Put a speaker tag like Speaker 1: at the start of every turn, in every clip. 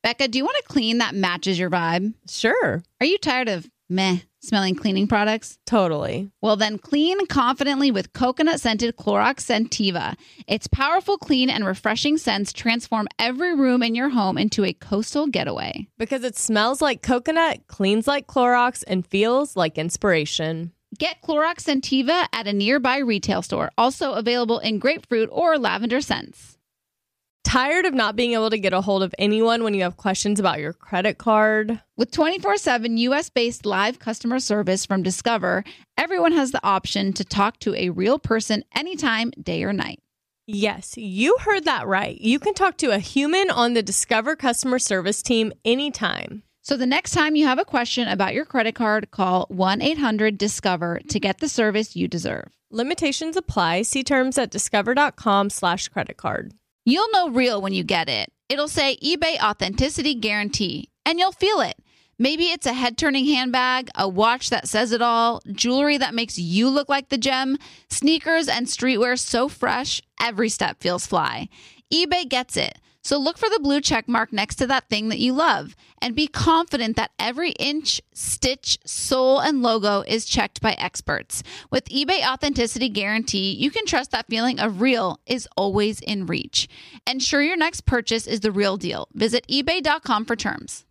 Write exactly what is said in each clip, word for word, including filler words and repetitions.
Speaker 1: Becca, do you want a clean that matches your vibe?
Speaker 2: Sure.
Speaker 1: Are you tired of meh smelling cleaning products?
Speaker 2: Totally.
Speaker 1: Well, then clean confidently with coconut-scented Clorox Scentiva. Its powerful, clean, and refreshing scents transform every room in your home into a coastal getaway.
Speaker 2: Because it smells like coconut, cleans like Clorox, and feels like inspiration.
Speaker 1: Get Clorox Scentiva at a nearby retail store. Also available in grapefruit or lavender scents.
Speaker 2: Tired of not being able to get a hold of anyone when you have questions about your credit card?
Speaker 1: With twenty-four seven U S-based live customer service from Discover, everyone has the option to talk to a real person anytime, day or night.
Speaker 2: Yes, you heard that right. You can talk to a human on the Discover customer service team anytime.
Speaker 1: So the next time you have a question about your credit card, call one eight hundred discover to get the service you deserve.
Speaker 2: Limitations apply. See terms at discover.com slash credit card.
Speaker 1: You'll know real when you get it. It'll say eBay Authenticity Guarantee, and you'll feel it. Maybe it's a head-turning handbag, a watch that says it all, jewelry that makes you look like the gem, sneakers and streetwear so fresh, every step feels fly. eBay gets it. So look for the blue check mark next to that thing that you love and be confident that every inch, stitch, sole, and logo is checked by experts. With eBay Authenticity Guarantee, you can trust that feeling of real is always in reach. Ensure your next purchase is the real deal. Visit ebay dot com for terms.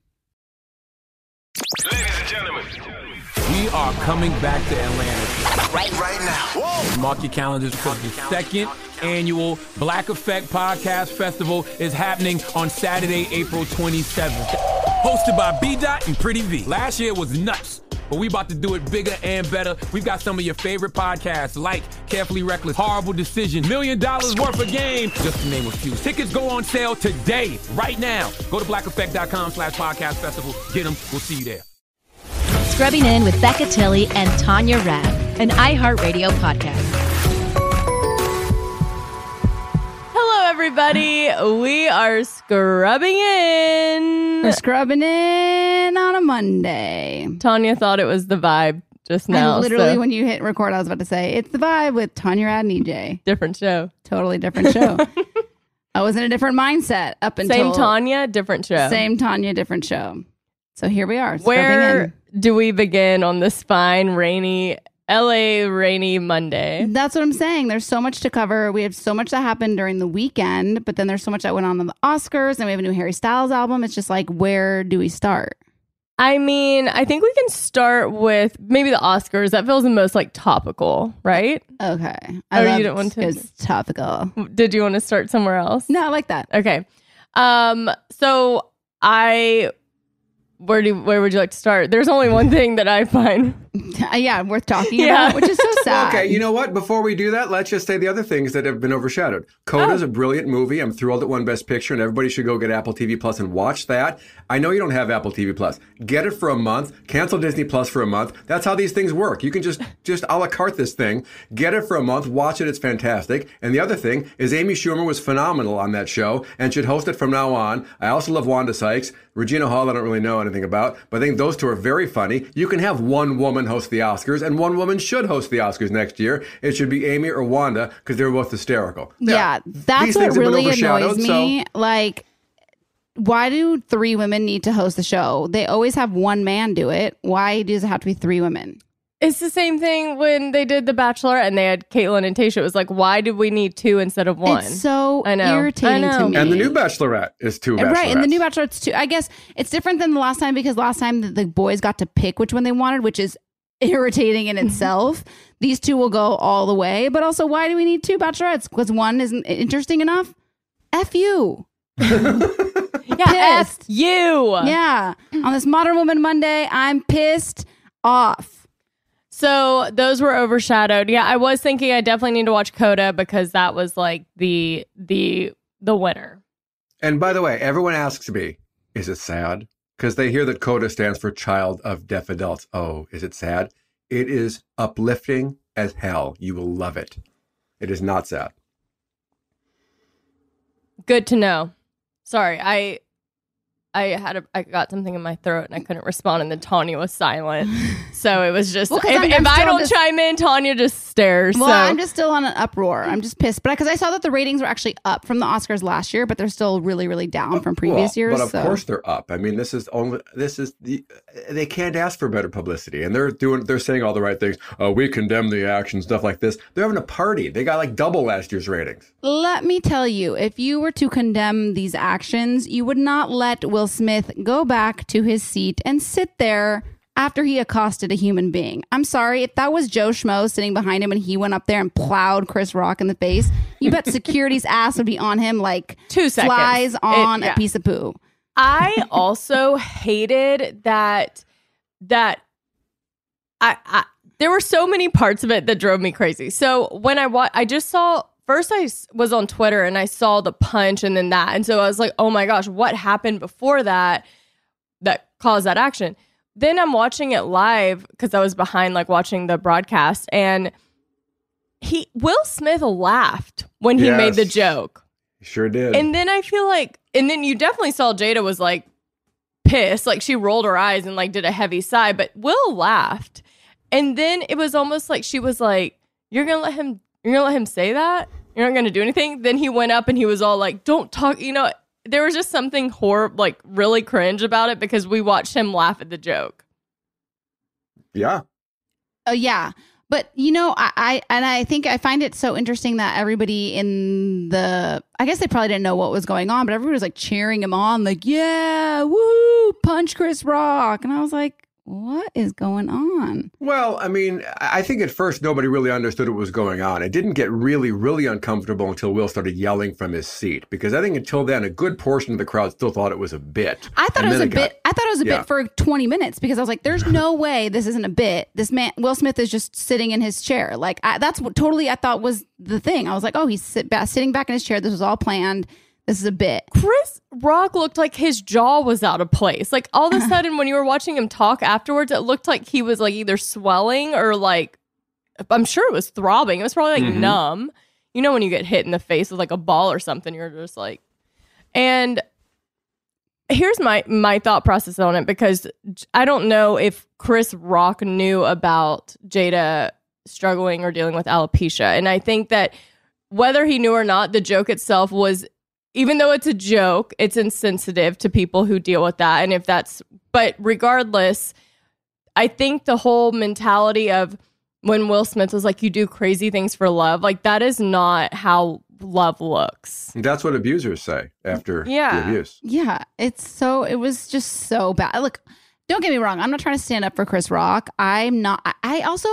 Speaker 3: Ladies and gentlemen,
Speaker 4: we are coming back to Atlanta.
Speaker 3: right, right now. Whoa.
Speaker 4: Mark your calendars because the second annual Black Effect Podcast Festival is happening on Saturday, April twenty-seventh. Hosted by B-Dot and Pretty V. Last year was nuts, but we about to do it bigger and better. We've got some of your favorite podcasts like Carefully Reckless, Horrible Decision, Million Dollars Worth of Game, just to name a few. Tickets go on sale today, right now. Go to black effect dot com slash podcast festival. Get them. We'll see you there.
Speaker 5: Scrubbing In with Becca Tilley and Tanya Rabb, an iHeartRadio podcast.
Speaker 2: Hello, everybody. We are scrubbing in.
Speaker 1: We're scrubbing in on a Monday.
Speaker 2: Tanya thought it was the vibe just now.
Speaker 1: I literally,
Speaker 2: so
Speaker 1: when you hit record, I was about to say, it's the vibe with Tanya Rad and E J.
Speaker 2: different show.
Speaker 1: Totally different show. I was in a different mindset up until...
Speaker 2: Same Tanya, different show.
Speaker 1: Same Tanya, different show. So here we are.
Speaker 2: Where do we begin on this fine, rainy, L A rainy Monday?
Speaker 1: That's what I'm saying. There's so much to cover. We have so much that happened during the weekend, but then there's so much that went on in the Oscars, and we have a new Harry Styles album. It's just like, where do we start?
Speaker 2: I mean, I think we can start with maybe the Oscars. That feels the most like topical, right?
Speaker 1: Okay.
Speaker 2: I
Speaker 1: I
Speaker 2: you don't want to.
Speaker 1: It's topical.
Speaker 2: Did you want to start somewhere else?
Speaker 1: No, I like that.
Speaker 2: Okay. Um. So I. Where do where would you like to start? There's only one thing that I find
Speaker 1: yeah, worth talking
Speaker 2: Yeah.
Speaker 1: about, which is so sad.
Speaker 6: Okay, you know what? Before we do that, let's just say the other things that have been overshadowed. Coda is
Speaker 2: Oh.
Speaker 6: a brilliant movie. I'm thrilled it won Best Picture, and everybody should go get Apple T V Plus and watch that. I know you don't have Apple T V Plus. Get it for a month. Cancel Disney Plus for a month. That's how these things work. You can just just a la carte this thing. Get it for a month. Watch it. It's fantastic. And the other thing is Amy Schumer was phenomenal on that show and should host it from now on. I also love Wanda Sykes. Regina Hall, I don't really know anything about, but I think those two are very funny. You can have one woman host the Oscars, and one woman should host the Oscars next year. It should be Amy or Wanda, because they're both hysterical.
Speaker 1: Yeah, that's
Speaker 6: These
Speaker 1: what
Speaker 6: things have been
Speaker 1: really
Speaker 6: overshadowed,
Speaker 1: annoys me. Like, why do three women need to host the show? They always have one man do it. Why does it have to be three women?
Speaker 2: It's the same thing when they did The Bachelor and they had Caitlyn and Tayshia. It was like, why did we need two instead of one?
Speaker 1: It's so
Speaker 2: I know.
Speaker 1: irritating
Speaker 2: I know.
Speaker 1: to me.
Speaker 6: And the new Bachelorette is two Bachelorettes.
Speaker 1: Right, and the new Bachelorette's two. I guess it's different than the last time because last time the, the boys got to pick which one they wanted, which is irritating in itself. These two will go all the way. But also, why do we need two Bachelorettes? Because one isn't interesting enough? F you.
Speaker 2: Yeah, F you.
Speaker 1: Yeah. On this Modern Woman Monday, I'm pissed off.
Speaker 2: So those were overshadowed. Yeah, I was thinking I definitely need to watch Coda because that was like the the the winner.
Speaker 6: And by the way, everyone asks me, is it sad? Because they hear that CODA stands for Child of Deaf Adults. Oh, is it sad? It is uplifting as hell. You will love it. It is not sad.
Speaker 2: Good to know. Sorry, I I had a, I got something in my throat and I couldn't respond, and then Tanya was silent. So it was just,
Speaker 3: Well, 'cause
Speaker 2: if,
Speaker 3: I'm-
Speaker 2: if
Speaker 3: I'm
Speaker 2: I
Speaker 3: still
Speaker 2: don't
Speaker 3: just-
Speaker 2: chime in, Tanya just stares.
Speaker 3: Well,
Speaker 2: so
Speaker 3: I'm just still on an uproar. I'm just pissed, but because I saw that the ratings were actually up from the Oscars last year, but they're still really, really down from previous
Speaker 6: Well,
Speaker 3: years.
Speaker 6: But of
Speaker 3: so.
Speaker 6: course they're up. I mean, this is only this is the they can't ask for better publicity, and they're doing they're saying all the right things. Uh, we condemn the action, stuff like this. They're having a party. They got like double last year's ratings.
Speaker 3: Let me tell you, if you were to condemn these actions, you would not let Will Smith go back to his seat and sit there after he accosted a human being. I'm sorry, if that was Joe Schmo sitting behind him and he went up there and plowed Chris Rock in the face, you bet security's ass would be on him like
Speaker 2: Two seconds.
Speaker 3: flies on
Speaker 2: It- yeah.
Speaker 3: a piece of poo.
Speaker 2: I also hated that that I, I there were so many parts of it that drove me crazy. So when I wa- I just saw first I s- was on Twitter and I saw the punch and then that, and so I was like, oh my gosh, what happened before that that caused that action? Then I'm watching it live because I was behind, like watching the broadcast, and he Will Smith laughed when he
Speaker 6: Yes.
Speaker 2: made the joke.
Speaker 6: Sure did.
Speaker 2: And then I feel like, and then you definitely saw Jada was like pissed, like she rolled her eyes and like did a heavy sigh, but Will laughed. And then it was almost like she was like, "You're gonna let him, you're gonna let him say that? You're not gonna do anything?" Then he went up and he was all like, "Don't talk," you know. There was just something horrible, like really cringe about it because we watched him laugh at the joke.
Speaker 6: yeah.
Speaker 3: Oh yeah. But you know, I, I and I think I find it so interesting that everybody in the I guess they probably didn't know what was going on, but everybody was like cheering him on, like, yeah, woo, punch Chris Rock. And I was like, what is going on?
Speaker 6: Well, I mean, I think at first nobody really understood what was going on. It didn't get really, really uncomfortable until Will started yelling from his seat, because I think until then, a good portion of the crowd still thought it was a bit.
Speaker 3: I thought
Speaker 6: And
Speaker 3: it was a
Speaker 6: then
Speaker 3: bit.
Speaker 6: got-
Speaker 3: I thought it was a
Speaker 6: Yeah.
Speaker 3: bit for twenty minutes because I was like, "There's no way this isn't a bit." This man, Will Smith, is just sitting in his chair. Like I, that's what totally I thought was the thing. I was like, "Oh, he's sit back, sitting back in his chair. This was all planned. This is a bit."
Speaker 2: Chris Rock looked like his jaw was out of place. Like all of a sudden when you were watching him talk afterwards, it looked like he was like either swelling or like, I'm sure it was throbbing. It was probably like
Speaker 6: Mm-hmm.
Speaker 2: numb. You know, when you get hit in the face with like a ball or something, you're just like, and here's my, my thought process on it, because I don't know if Chris Rock knew about Jada struggling or dealing with alopecia. And I think that whether he knew or not, the joke itself was, even though it's a joke, it's insensitive to people who deal with that. And if that's, but regardless, I think the whole mentality of when Will Smith was like, you do crazy things for love, like that is not how love looks.
Speaker 6: That's what abusers say after
Speaker 2: Yeah.
Speaker 6: the abuse.
Speaker 3: Yeah, it's so. It was just so bad. Look, don't get me wrong. I'm not trying to stand up for Chris Rock. I'm not. I, I also.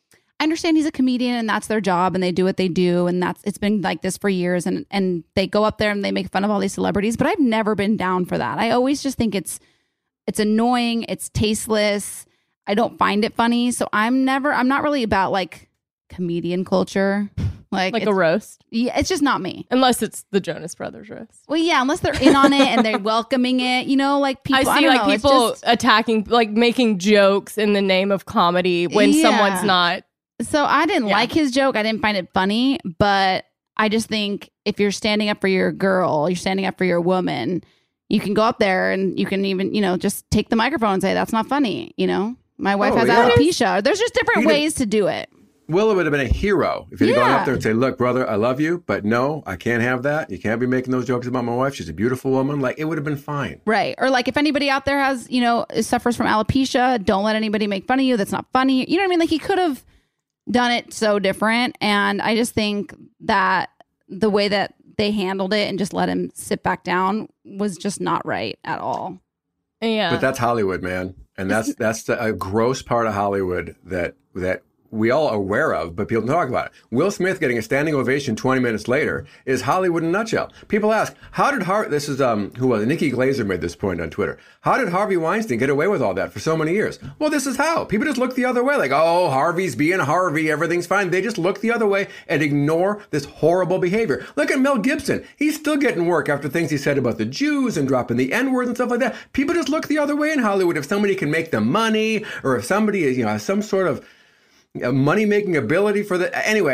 Speaker 3: I understand he's a comedian and that's their job and they do what they do, and that's it's been like this for years, and and they go up there and they make fun of all these celebrities, but I've never been down for that. I always just think it's it's annoying, it's tasteless. I don't find it funny, so I'm never I'm not really about like comedian culture. Like
Speaker 2: Like
Speaker 3: it's,
Speaker 2: a roast.
Speaker 3: yeah, it's just not me.
Speaker 2: Unless it's the Jonas Brothers roast.
Speaker 3: Well, yeah, unless they're in on it and they're welcoming it, you know, like people.
Speaker 2: I
Speaker 3: I
Speaker 2: see
Speaker 3: don't
Speaker 2: like
Speaker 3: know, it's
Speaker 2: people
Speaker 3: just-
Speaker 2: attacking, like making jokes in the name of comedy when
Speaker 3: Yeah.
Speaker 2: someone's not.
Speaker 3: So I didn't
Speaker 2: Yeah.
Speaker 3: like his joke. I didn't find it funny, but I just think if you're standing up for your girl, you're standing up for your woman, you can go up there and you can even, you know, just take the microphone and say, that's not funny. You know, my wife
Speaker 6: Oh,
Speaker 3: has
Speaker 6: yeah.
Speaker 3: alopecia. There's just different
Speaker 6: He did-
Speaker 3: ways to do it.
Speaker 6: Will would have been a hero if he'd have gone
Speaker 3: Yeah.
Speaker 6: up there and say, look, brother, I love you, but no, I can't have that. You can't be making those jokes about my wife. She's a beautiful woman. Like, it would have been fine.
Speaker 3: Right. Or like if anybody out there has, you know, suffers from alopecia, don't let anybody make fun of you. That's not funny. You know what I mean? Like he could have done it so different. And I just think that the way that they handled it and just let him sit back down was just not right at all.
Speaker 2: Yeah.
Speaker 6: But that's Hollywood, man. And that's that's the, a gross part of Hollywood that that we all are aware of, but people don't talk about it. Will Smith getting a standing ovation twenty minutes later is Hollywood in a nutshell. People ask, how did Harvey, this is, um, who was it? Nikki Glazer made this point on Twitter. How did Harvey Weinstein get away with all that for so many years? Well, this is how. People just look the other way. Like, oh, Harvey's being Harvey. Everything's fine. They just look the other way and ignore this horrible behavior. Look at Mel Gibson. He's still getting work after things he said about the Jews and dropping the N-word and stuff like that. People just look the other way in Hollywood. If somebody can make them money, or if somebody is, you know, has some sort of money-making ability for the... Anyway,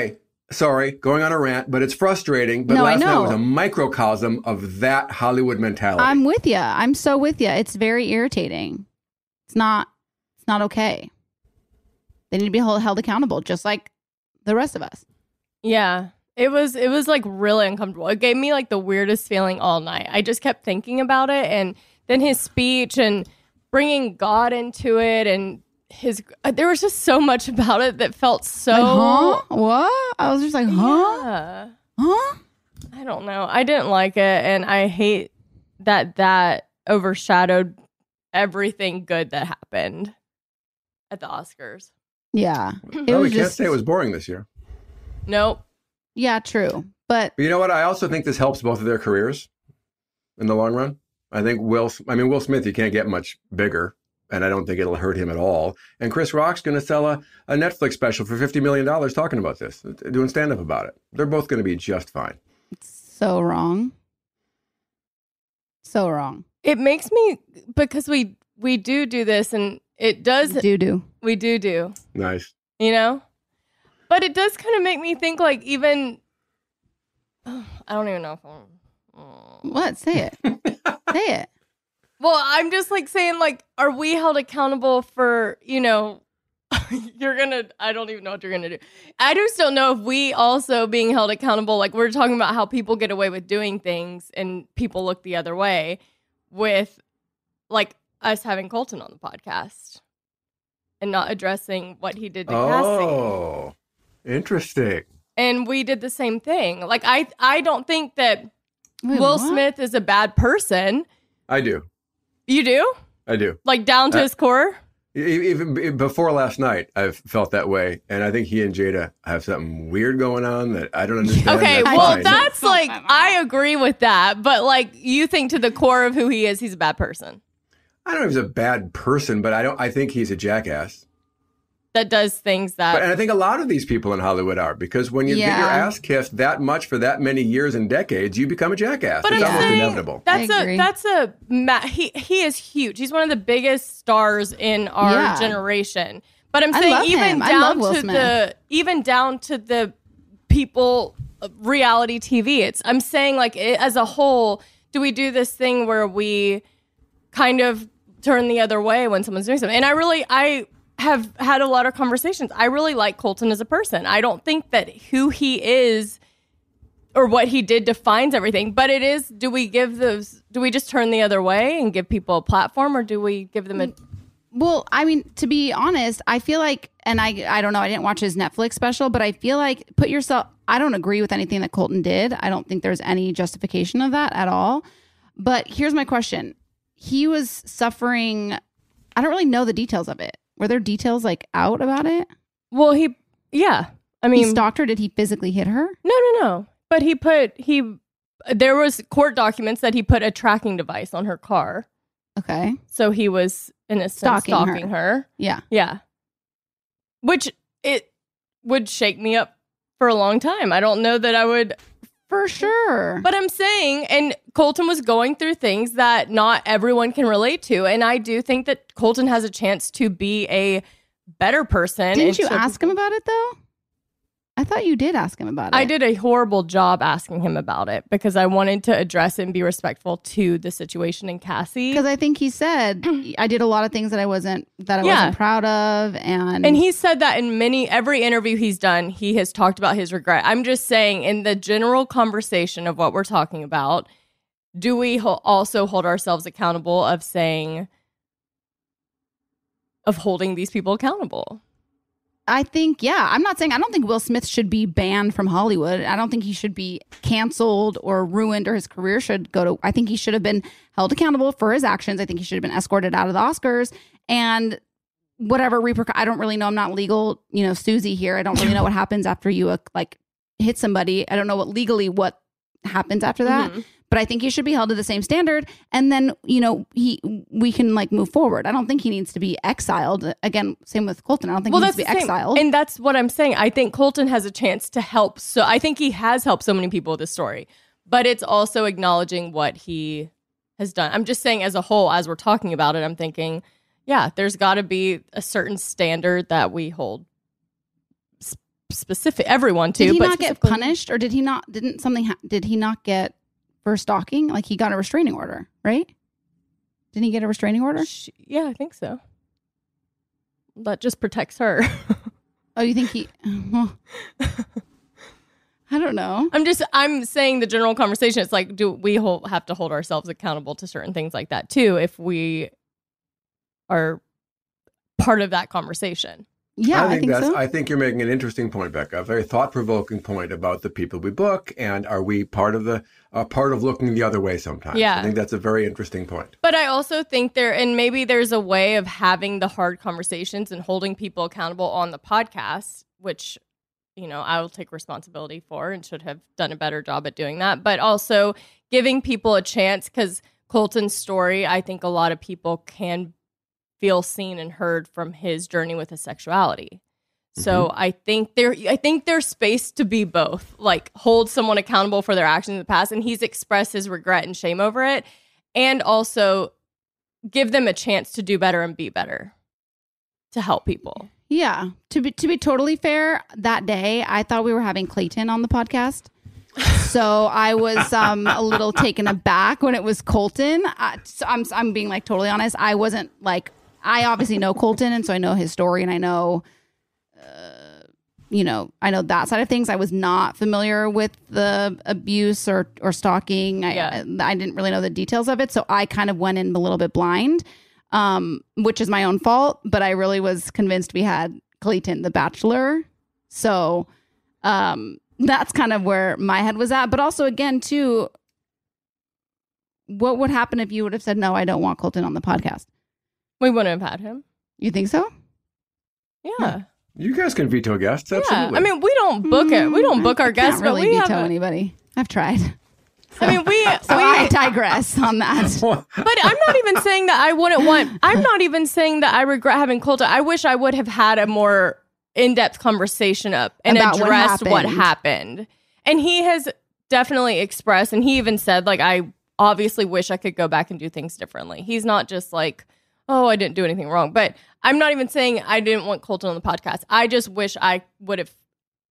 Speaker 6: sorry, going on a rant, but it's frustrating. But
Speaker 3: No, I
Speaker 6: last night
Speaker 3: know.
Speaker 6: was a microcosm of that Hollywood mentality.
Speaker 3: I'm with you. I'm so with you. It's very irritating. It's not. It's not okay. They need to be held, held accountable, just like the rest of us.
Speaker 2: Yeah. It was it was like really uncomfortable. It gave me like the weirdest feeling all night. I just kept thinking about it, and then his speech and bringing God into it, and his uh, there was just so much about it that felt so
Speaker 3: Like, huh? What? I was just like, huh?
Speaker 2: Yeah.
Speaker 3: Huh?
Speaker 2: I don't know. I didn't like it, and I hate that that overshadowed everything good that happened at the Oscars.
Speaker 3: Yeah. It
Speaker 6: well,
Speaker 3: was
Speaker 6: we can't
Speaker 3: just.
Speaker 6: say it was boring this year.
Speaker 2: Nope.
Speaker 3: Yeah, true. But
Speaker 6: But you know what? I also think this helps both of their careers in the long run. I think Will, I mean, Will Smith, you can't get much bigger, and I don't think it'll hurt him at all. And Chris Rock's going to sell a, a Netflix special for fifty million dollars talking about this, doing stand-up about it. They're both going to be just fine.
Speaker 3: so wrong. So wrong.
Speaker 2: It makes me because we we do do this, and it does
Speaker 3: Do do.
Speaker 2: we do do.
Speaker 6: Nice.
Speaker 2: You know? But it does kind of make me think, like, even... I don't even know if I'm...
Speaker 3: What? Say it. Say it.
Speaker 2: Well, I'm just, like, saying, like, are we held accountable for, you know... you're gonna... I don't even know what you're gonna do. I just don't know if we also being held accountable, like, we're talking about how people get away with doing things and people look the other way with, like, us having Colton on the podcast and not addressing what he did to Cassie.
Speaker 6: Oh, interesting.
Speaker 2: And we did the same thing. Like, I I don't think that
Speaker 3: Wait,
Speaker 2: Will
Speaker 3: what?
Speaker 2: Smith is a bad person.
Speaker 6: I do.
Speaker 2: You do?
Speaker 6: I do.
Speaker 2: Like, down to
Speaker 6: Uh,
Speaker 2: his core?
Speaker 6: E- Even b- before last night, I've felt that way. And I think he and Jada have something weird going on that I don't understand.
Speaker 2: Okay,
Speaker 6: That's
Speaker 2: well,
Speaker 6: fine.
Speaker 2: that's like, I agree with that. But, like, you think to the core of who he is, he's a bad person
Speaker 6: I don't know if he's a bad person, but I don't. I think he's a jackass.
Speaker 2: that does things that...
Speaker 6: But and I think a lot of these people in Hollywood are, because when you get your
Speaker 3: Yeah.
Speaker 6: ass kissed that much for that many years and decades, you become a jackass.
Speaker 2: But
Speaker 6: it's
Speaker 2: I'm
Speaker 6: almost
Speaker 2: saying
Speaker 6: inevitable.
Speaker 2: That's
Speaker 3: I
Speaker 2: a
Speaker 3: agree.
Speaker 2: that's a ma- he he is huge. He's one of the biggest stars in our
Speaker 3: Yeah.
Speaker 2: generation. But I'm
Speaker 3: I
Speaker 2: saying
Speaker 3: love
Speaker 2: even
Speaker 3: him. I
Speaker 2: down
Speaker 3: love Will
Speaker 2: to
Speaker 3: Smith.
Speaker 2: the even down to the people uh, reality T V. It's I'm saying like it, as a whole, do we do this thing where we kind of turn the other way when someone's doing something? And I really I have had a lot of conversations. I really like Colton as a person. I don't think that who he is or what he did defines everything, but it is, do we give those, do we just turn the other way and give people a platform, or do we give them a,
Speaker 3: Well, I mean, to be honest, I feel like, and I, I don't know, I didn't watch his Netflix special, but I feel like put yourself, I don't agree with anything that Colton did. I don't think there's any justification of that at all. But here's my question. He was suffering, I don't really know the details of it. Were there details like out about it?
Speaker 2: well, he, yeah, I mean,
Speaker 3: He stalked her? Did he physically hit her?
Speaker 2: no, no, no, but he put, he, there was court documents that he put a tracking device on her car.
Speaker 3: Okay.
Speaker 2: So he was, in a sense,
Speaker 3: Stalking her.
Speaker 2: stalking her.
Speaker 3: Yeah.
Speaker 2: Yeah. Which it would shake me up for a long time. I don't know that I would,
Speaker 3: For sure.
Speaker 2: but I'm saying, and Colton was going through things that not everyone can relate to. And I do think that Colton has a chance to be a better person.
Speaker 3: Didn't
Speaker 2: and
Speaker 3: you
Speaker 2: to-
Speaker 3: ask him about it though? I thought you did ask him about it.
Speaker 2: I did a horrible job asking him about it because I wanted to address it and be respectful to the situation in Cassie.
Speaker 3: Because I think he said I did a lot of things that I wasn't that I
Speaker 2: Yeah.
Speaker 3: wasn't proud of, and
Speaker 2: And he said that in many, every interview he's done, he has talked about his regret. I'm just saying, in the general conversation of what we're talking about, do we ho- also hold ourselves accountable of saying, of holding these people accountable?
Speaker 3: I think yeah. I'm not saying I don't think Will Smith should be banned from Hollywood. I don't think he should be canceled or ruined, or his career should go to. I think he should have been held accountable for his actions. I think he should have been escorted out of the Oscars and whatever repercussions. I don't really know. I'm not legal, you know, Susie here. I don't really know what happens after you uh, like hit somebody. I don't know what legally what happens after that.
Speaker 2: Mhm.
Speaker 3: But I think he should be held to the same standard, and then you know he we can like move forward. I don't think he needs to be exiled. Again, same with Colton. I don't think he needs to be
Speaker 2: the same.
Speaker 3: exiled.
Speaker 2: And that's what I'm saying. I think Colton has a chance to help. So I think he has helped so many people with this story, but it's also acknowledging what he has done. I'm just saying, as a whole, as we're talking about it, I'm thinking, yeah, there's got to be a certain standard that we hold s- specific everyone to.
Speaker 3: Did he
Speaker 2: but
Speaker 3: not get
Speaker 2: specifically-
Speaker 3: punished, or did he not? Didn't something? Ha- did he not get for stalking? Like he got a restraining order, right? Didn't he get a restraining order?
Speaker 2: She, yeah, I think so. That just protects her.
Speaker 3: Oh, you think he? Well, I don't know.
Speaker 2: I'm just, I'm saying the general conversation. It's like, do we hold, have to hold ourselves accountable to certain things like that too, if we are part of that conversation?
Speaker 3: Yeah, I think,
Speaker 6: I think that's.
Speaker 3: so.
Speaker 6: I think you're making an interesting point, Becca. A very thought-provoking point about the people we book, and are we part of the uh, part of looking the other way sometimes?
Speaker 2: Yeah.
Speaker 6: I think that's a very interesting point.
Speaker 2: But I also think there, and maybe there's a way of having the hard conversations and holding people accountable on the podcast, which, you know, I will take responsibility for and should have done a better job at doing that. But also giving people a chance, because Colton's story, I think a lot of people can feel seen and heard from his journey with his sexuality. So I think there, I think there's space to be both, like hold someone accountable for their actions in the past, and he's expressed his regret and shame over it, and also give them a chance to do better and be better to help people.
Speaker 3: Yeah. To be to be totally fair, that day I thought we were having Clayton on the podcast. So I was um, a little taken aback when it was Colton. Uh, so I'm I'm being like totally honest. I wasn't like, I obviously know Colton, and so I know his story, and I know, uh, you know, I know that side of things. I was not familiar with the abuse or or stalking. I,
Speaker 2: Yeah.
Speaker 3: I, I didn't really know the details of it, so I kind of went in a little bit blind, um, which is my own fault. But I really was convinced we had Clayton, the Bachelor. So um, that's kind of where my head was at. But also, again, too, what would happen if you would have said, no, I don't want Colton on the podcast?
Speaker 2: We wouldn't have had him.
Speaker 3: You think so?
Speaker 2: Yeah.
Speaker 6: You guys can veto guests,
Speaker 2: Yeah.
Speaker 6: absolutely.
Speaker 2: I mean, we don't book it. We don't book
Speaker 3: I
Speaker 2: our guests,
Speaker 3: can't really
Speaker 2: but we
Speaker 3: veto
Speaker 2: have a-
Speaker 3: anybody. I've tried.
Speaker 2: I mean, we,
Speaker 3: So
Speaker 2: we
Speaker 3: I digress on that.
Speaker 2: But I'm not even saying that I wouldn't want, I'm not even saying that I regret having Colton. I wish I would have had a more in-depth conversation up and
Speaker 3: About what
Speaker 2: addressed what
Speaker 3: happened.
Speaker 2: happened. And he has definitely expressed, and he even said, like, I obviously wish I could go back and do things differently. He's not just like, oh, I didn't do anything wrong. But I'm not even saying I didn't want Colton on the podcast. I just wish I would have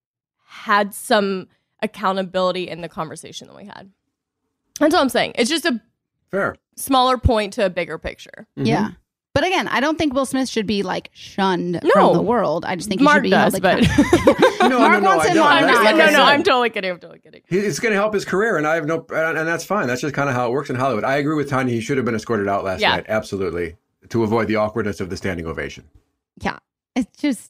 Speaker 2: had some accountability in the conversation that we had. That's all I'm saying. It's just a
Speaker 6: Fair.
Speaker 2: smaller point to a bigger picture.
Speaker 3: Yeah. But again, I don't think Will Smith should be like shunned
Speaker 2: No.
Speaker 3: from the world. I just think he
Speaker 2: Mark
Speaker 3: should be
Speaker 2: does,
Speaker 3: held
Speaker 2: but
Speaker 3: accountable.
Speaker 6: No,
Speaker 3: Mark
Speaker 6: no, no,
Speaker 3: wants
Speaker 6: I
Speaker 3: him
Speaker 6: don't.
Speaker 3: on
Speaker 6: That's
Speaker 3: now.
Speaker 6: like
Speaker 2: no,
Speaker 6: I
Speaker 2: no,
Speaker 6: said.
Speaker 2: I'm totally kidding. I'm totally kidding.
Speaker 6: He- It's going to help his career, and I have no, and and that's fine. That's just kind of how it works in Hollywood. I agree with Tanya. He should have been escorted out last
Speaker 2: Yeah.
Speaker 6: night, absolutely, to avoid the awkwardness of the standing ovation.
Speaker 3: Yeah. It's just,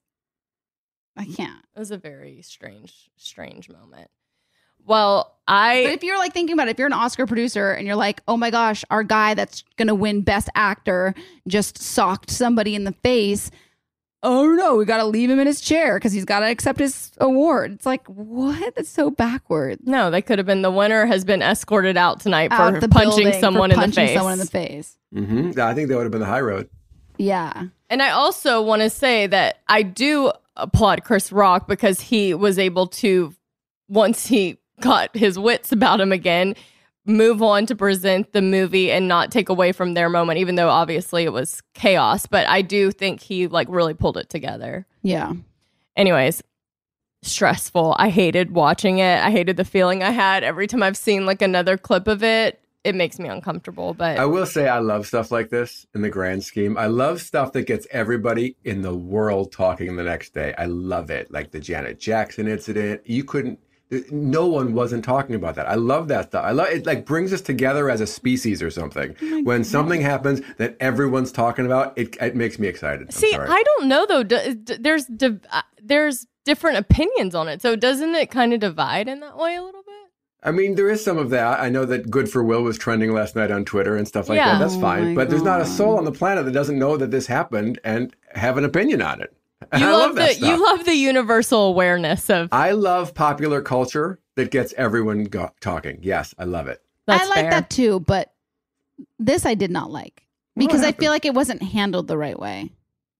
Speaker 3: I can't.
Speaker 2: It was a very strange, strange moment. Well,
Speaker 3: But
Speaker 2: I
Speaker 3: if you're like thinking about it, if you're an Oscar producer and you're like, oh my gosh, our guy that's going to win Best Actor just socked somebody in the face. Oh no, we got to leave him in his chair because he's got to accept his award. It's like, what? That's so backwards.
Speaker 2: no, they could have been the winner has been escorted out tonight for
Speaker 3: Out the
Speaker 2: punching
Speaker 3: building
Speaker 2: someone
Speaker 3: for
Speaker 2: in the
Speaker 3: punching
Speaker 2: face.
Speaker 3: someone in the face.
Speaker 6: Mm-hmm. I think that would have been the high road.
Speaker 3: Yeah.
Speaker 2: And I also want to say that I do applaud Chris Rock because he was able to, once he got his wits about him again, move on to present the movie and not take away from their moment, even though obviously it was chaos. But I do think he like really pulled it together.
Speaker 3: Yeah.
Speaker 2: Anyways, stressful. I hated watching it. I hated the feeling I had every time I've seen like another clip of it. It makes me uncomfortable, but
Speaker 6: I will say I love stuff like this in the grand scheme. I love stuff that gets everybody in the world talking the next day. I love it. Like the Janet Jackson incident. You couldn't, no one wasn't talking about that. I love that stuff. I love it. Like brings us together as a species or something. When something happens that everyone's talking about, it, it makes me excited. I'm
Speaker 2: see,
Speaker 6: sorry.
Speaker 2: I don't know though. D- d- there's div- uh, there's different opinions on it. So doesn't it kind of divide in that way a little bit?
Speaker 6: I mean, there is some of that. I know that Good for Will was trending last night on Twitter and stuff like
Speaker 2: Yeah.
Speaker 6: that. That's
Speaker 3: Oh
Speaker 6: fine.
Speaker 3: my
Speaker 6: But there's not a
Speaker 3: God.
Speaker 6: soul on the planet that doesn't know that this happened and have an opinion on it. And
Speaker 2: You
Speaker 6: I
Speaker 2: love,
Speaker 6: love that
Speaker 2: the
Speaker 6: stuff.
Speaker 2: you love the universal awareness of
Speaker 6: I love popular culture that gets everyone go- talking. Yes, I love it.
Speaker 2: that's
Speaker 3: I like
Speaker 2: fair.
Speaker 3: that too, but this I did not like
Speaker 6: What
Speaker 3: because I
Speaker 6: happened?
Speaker 3: feel like it wasn't handled the right way.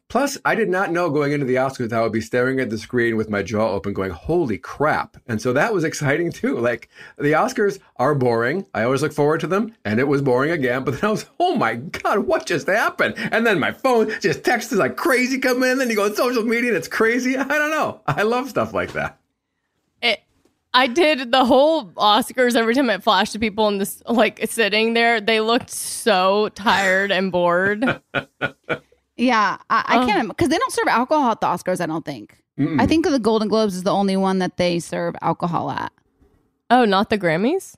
Speaker 6: Plus, I did not know going into the Oscars how I would be staring at the screen with my jaw open going, holy crap. And so that was exciting too. Like, the Oscars are boring. I always look forward to them. And it was boring again. But then I was, oh my God, what just happened? And then my phone just texts like crazy come in. Then you go on social media and it's crazy. I don't know. I love stuff like that.
Speaker 2: It, I did the whole Oscars. Every time it flashed to people in this, like sitting there, they looked so tired and bored.
Speaker 3: Yeah, I, I
Speaker 2: Oh.
Speaker 3: can't, because they don't serve alcohol at the Oscars, I don't think.
Speaker 6: Mm-mm.
Speaker 3: I think the Golden Globes is the only one that they serve alcohol at.
Speaker 2: Oh, not the Grammys?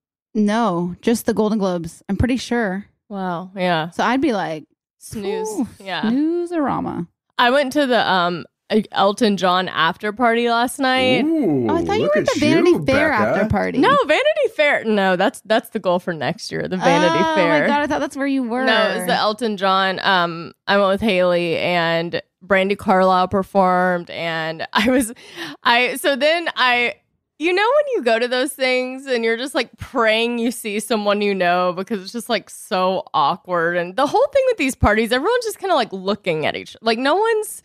Speaker 3: No, just the Golden Globes. I'm pretty sure.
Speaker 2: Wow. Yeah.
Speaker 3: So I'd be like,
Speaker 2: Snooze.
Speaker 3: Ooh,
Speaker 2: Yeah.
Speaker 3: snooze-a-rama.
Speaker 2: I went to the um Elton John after party last night.
Speaker 6: Ooh,
Speaker 3: Oh, I thought you
Speaker 6: look
Speaker 3: were at the
Speaker 6: at
Speaker 3: Vanity
Speaker 6: you,
Speaker 3: Fair
Speaker 6: Becca.
Speaker 3: after party.
Speaker 2: No, Vanity Fair. No, that's that's the goal for next year. The Vanity
Speaker 3: oh,
Speaker 2: Fair.
Speaker 3: Oh my God, I thought that's where you were.
Speaker 2: No, it was the Elton John. Um, I went with Haley and Brandy Carlisle performed, and I was, I. So then I, you know, when you go to those things and you're just like praying you see someone you know because it's just like so awkward, and the whole thing with these parties, everyone's just kind of like looking at each, like no one's.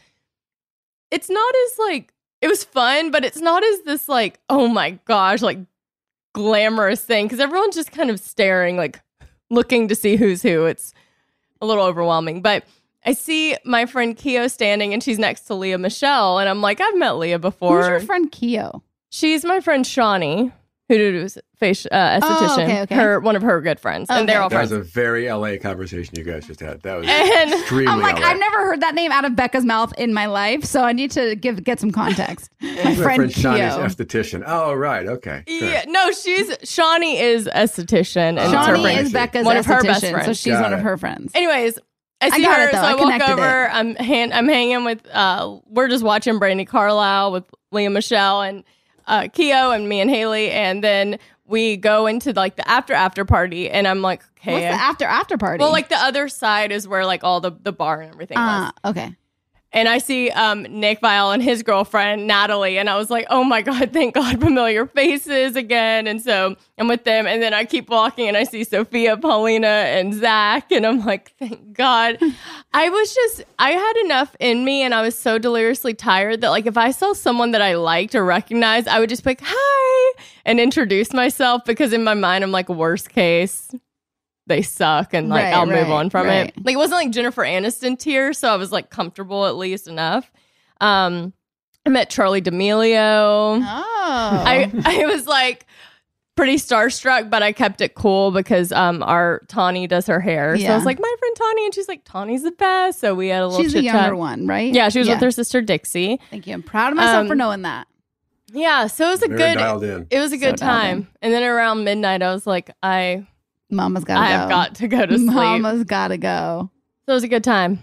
Speaker 2: It's not as like it was fun, but it's not as this like oh my gosh like glamorous thing because everyone's just kind of staring like looking to see who's who. It's a little overwhelming, but I see my friend Keo standing and she's next to Leah Michelle, and I'm like, I've met Leah before.
Speaker 3: Who's your friend Keo?
Speaker 2: She's my friend Shawnee, who did face uh, esthetician.
Speaker 3: Oh, okay, okay.
Speaker 2: Her one of her good friends, and they're
Speaker 3: Okay.
Speaker 2: all
Speaker 6: That was
Speaker 2: friends.
Speaker 6: a very L A conversation you guys just had. That was
Speaker 2: And-
Speaker 6: extremely
Speaker 3: I'm like,
Speaker 6: L A.
Speaker 3: I've never heard that name out of Becca's mouth in my life, so I need to give get some context. My
Speaker 6: My
Speaker 3: friend
Speaker 6: friend Shawnee's
Speaker 3: Keo.
Speaker 6: esthetician. Oh, right. Okay. Sure.
Speaker 2: Yeah, no, she's Shawnee is esthetician, and it's her
Speaker 3: Shawnee
Speaker 2: friend.
Speaker 3: is Becca's
Speaker 2: One of her best
Speaker 3: esthetician, so
Speaker 2: friends.
Speaker 3: she's
Speaker 6: Got
Speaker 3: one of
Speaker 6: it.
Speaker 3: her friends.
Speaker 2: Anyways, I see
Speaker 3: got
Speaker 2: her,
Speaker 3: it, though.
Speaker 2: so
Speaker 3: I
Speaker 2: I, walk
Speaker 3: connected
Speaker 2: over. I'm hand, I'm hanging with. Uh, we're just watching Brandy Carlisle with Leah Michelle and uh, Keo and me and Haley, and then we go into like the after after party, and I'm like, okay.
Speaker 3: What's the after after party?
Speaker 2: well, like the other side is where like all the the bar and everything was.
Speaker 3: uh, okay.
Speaker 2: And I see um, Nick Viall and his girlfriend, Natalie. And I was like, oh my God, thank God, familiar faces again. And so I'm with them. And then I keep walking and I see Sophia, Paulina, and Zach. And I'm like, thank God. I was just, I had enough in me and I was so deliriously tired that like if I saw someone that I liked or recognized, I would just be like, hi, and introduce myself because in my mind, I'm like, worst case. They suck and like
Speaker 3: Right,
Speaker 2: I'll move
Speaker 3: right,
Speaker 2: on from
Speaker 3: right.
Speaker 2: it. Like it wasn't like Jennifer Aniston tier, so I was like comfortable at least enough. Um, I met Charlie D'Amelio.
Speaker 3: Oh.
Speaker 2: I I was like pretty starstruck, but I kept it cool because um our Tawny does her hair. So I
Speaker 3: Yeah.
Speaker 2: was like, my friend Tawny, and she's like, Tawny's the best. So we had a little
Speaker 3: She's the
Speaker 2: chit
Speaker 3: younger
Speaker 2: chat.
Speaker 3: one, right?
Speaker 2: Yeah, she was with her sister Dixie.
Speaker 3: Thank you. I'm proud of myself
Speaker 2: Um,
Speaker 3: for knowing that.
Speaker 2: Yeah, so it was a
Speaker 6: Very
Speaker 2: good
Speaker 6: dialed in.
Speaker 2: it was a good
Speaker 3: So dialed
Speaker 2: time.
Speaker 3: in.
Speaker 2: And then around midnight I was like, I
Speaker 3: Mama's got to
Speaker 2: I
Speaker 3: go.
Speaker 2: have got to go to sleep.
Speaker 3: Mama's got to go.
Speaker 2: So it was a good time.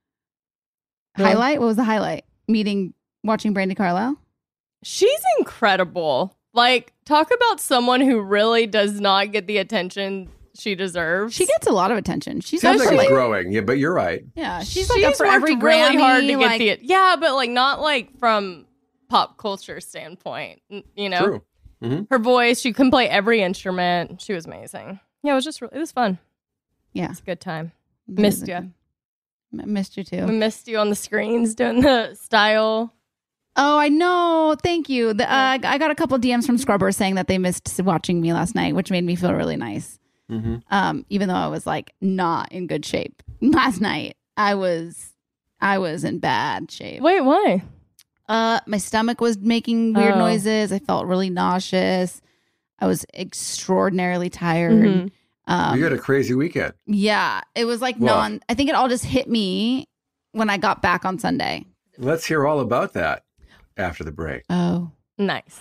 Speaker 2: Yeah.
Speaker 3: Highlight? What was the highlight? Meeting, watching Brandy Carlisle?
Speaker 2: She's incredible. Like, talk about someone who really does not get the attention she deserves.
Speaker 3: She gets a lot of attention. She's
Speaker 6: Sounds like
Speaker 3: actually,
Speaker 6: it's growing. Yeah, but you're right.
Speaker 3: yeah, she's,
Speaker 2: she's
Speaker 3: like up for
Speaker 2: worked
Speaker 3: every
Speaker 2: really
Speaker 3: Grammy,
Speaker 2: hard to get
Speaker 3: like,
Speaker 2: the yeah, but like not like from pop culture standpoint. n- You know,
Speaker 6: True. Mm-hmm.
Speaker 2: her voice. She can play every instrument. She was amazing. Yeah, it was just really, it was fun.
Speaker 3: Yeah.
Speaker 2: It's a good time. Missed you.
Speaker 3: Missed you too.
Speaker 2: We missed you on the screens doing the style.
Speaker 3: Oh, I know. Thank you. The, uh, I got a couple D Ms from Scrubber saying that they missed watching me last night, which made me feel really nice.
Speaker 6: Mm-hmm.
Speaker 3: Um, even though I was like not in good shape last night, I was, I was in bad shape.
Speaker 2: Wait, why?
Speaker 3: Uh, my stomach was making weird
Speaker 2: Oh.
Speaker 3: noises. I felt really nauseous. I was extraordinarily tired.
Speaker 2: Mhm.
Speaker 3: Um,
Speaker 6: You had a crazy weekend.
Speaker 3: yeah, it was like
Speaker 6: Well-
Speaker 3: non. I think it all just hit me when I got back on Sunday.
Speaker 6: Let's hear all about that after the break.
Speaker 3: Oh,
Speaker 2: Nice.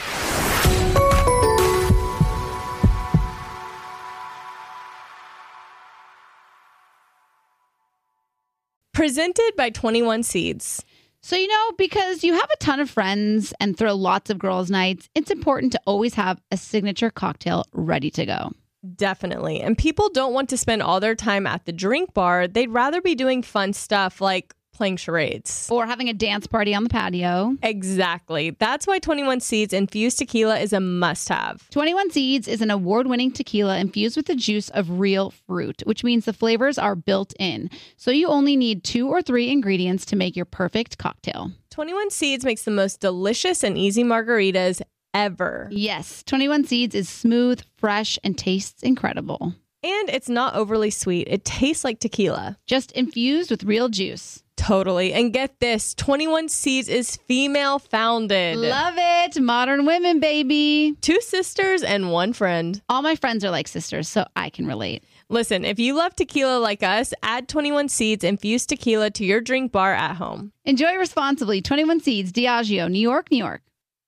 Speaker 2: Presented by twenty-one Seeds.
Speaker 1: So, you know, because you have a ton of friends and throw lots of girls' nights, it's important to always have a signature cocktail ready to go.
Speaker 2: Definitely. And people don't want to spend all their time at the drink bar. They'd rather be doing fun stuff like playing charades.
Speaker 1: Or having a dance party on the patio.
Speaker 2: Exactly. That's why twenty-one Seeds infused tequila is a must-have.
Speaker 1: twenty-one Seeds is an award-winning tequila infused with the juice of real fruit, which means the flavors are built in. So you only need two or three ingredients to make your perfect cocktail.
Speaker 2: twenty-one Seeds makes the most delicious and easy margaritas ever.
Speaker 1: Yes, twenty-one Seeds is smooth, fresh, and tastes incredible.
Speaker 2: And it's not overly sweet. It tastes like tequila.
Speaker 1: Just infused with real juice.
Speaker 2: Totally. And get this, twenty-one Seeds is female founded.
Speaker 1: Love it. Modern women, baby.
Speaker 2: Two sisters and one friend.
Speaker 1: All my friends are like sisters, so I can relate.
Speaker 2: Listen, if you love tequila like us, add twenty-one Seeds infused tequila to your drink bar at home.
Speaker 1: Enjoy responsibly. twenty-one Seeds, Diageo, New York, New York.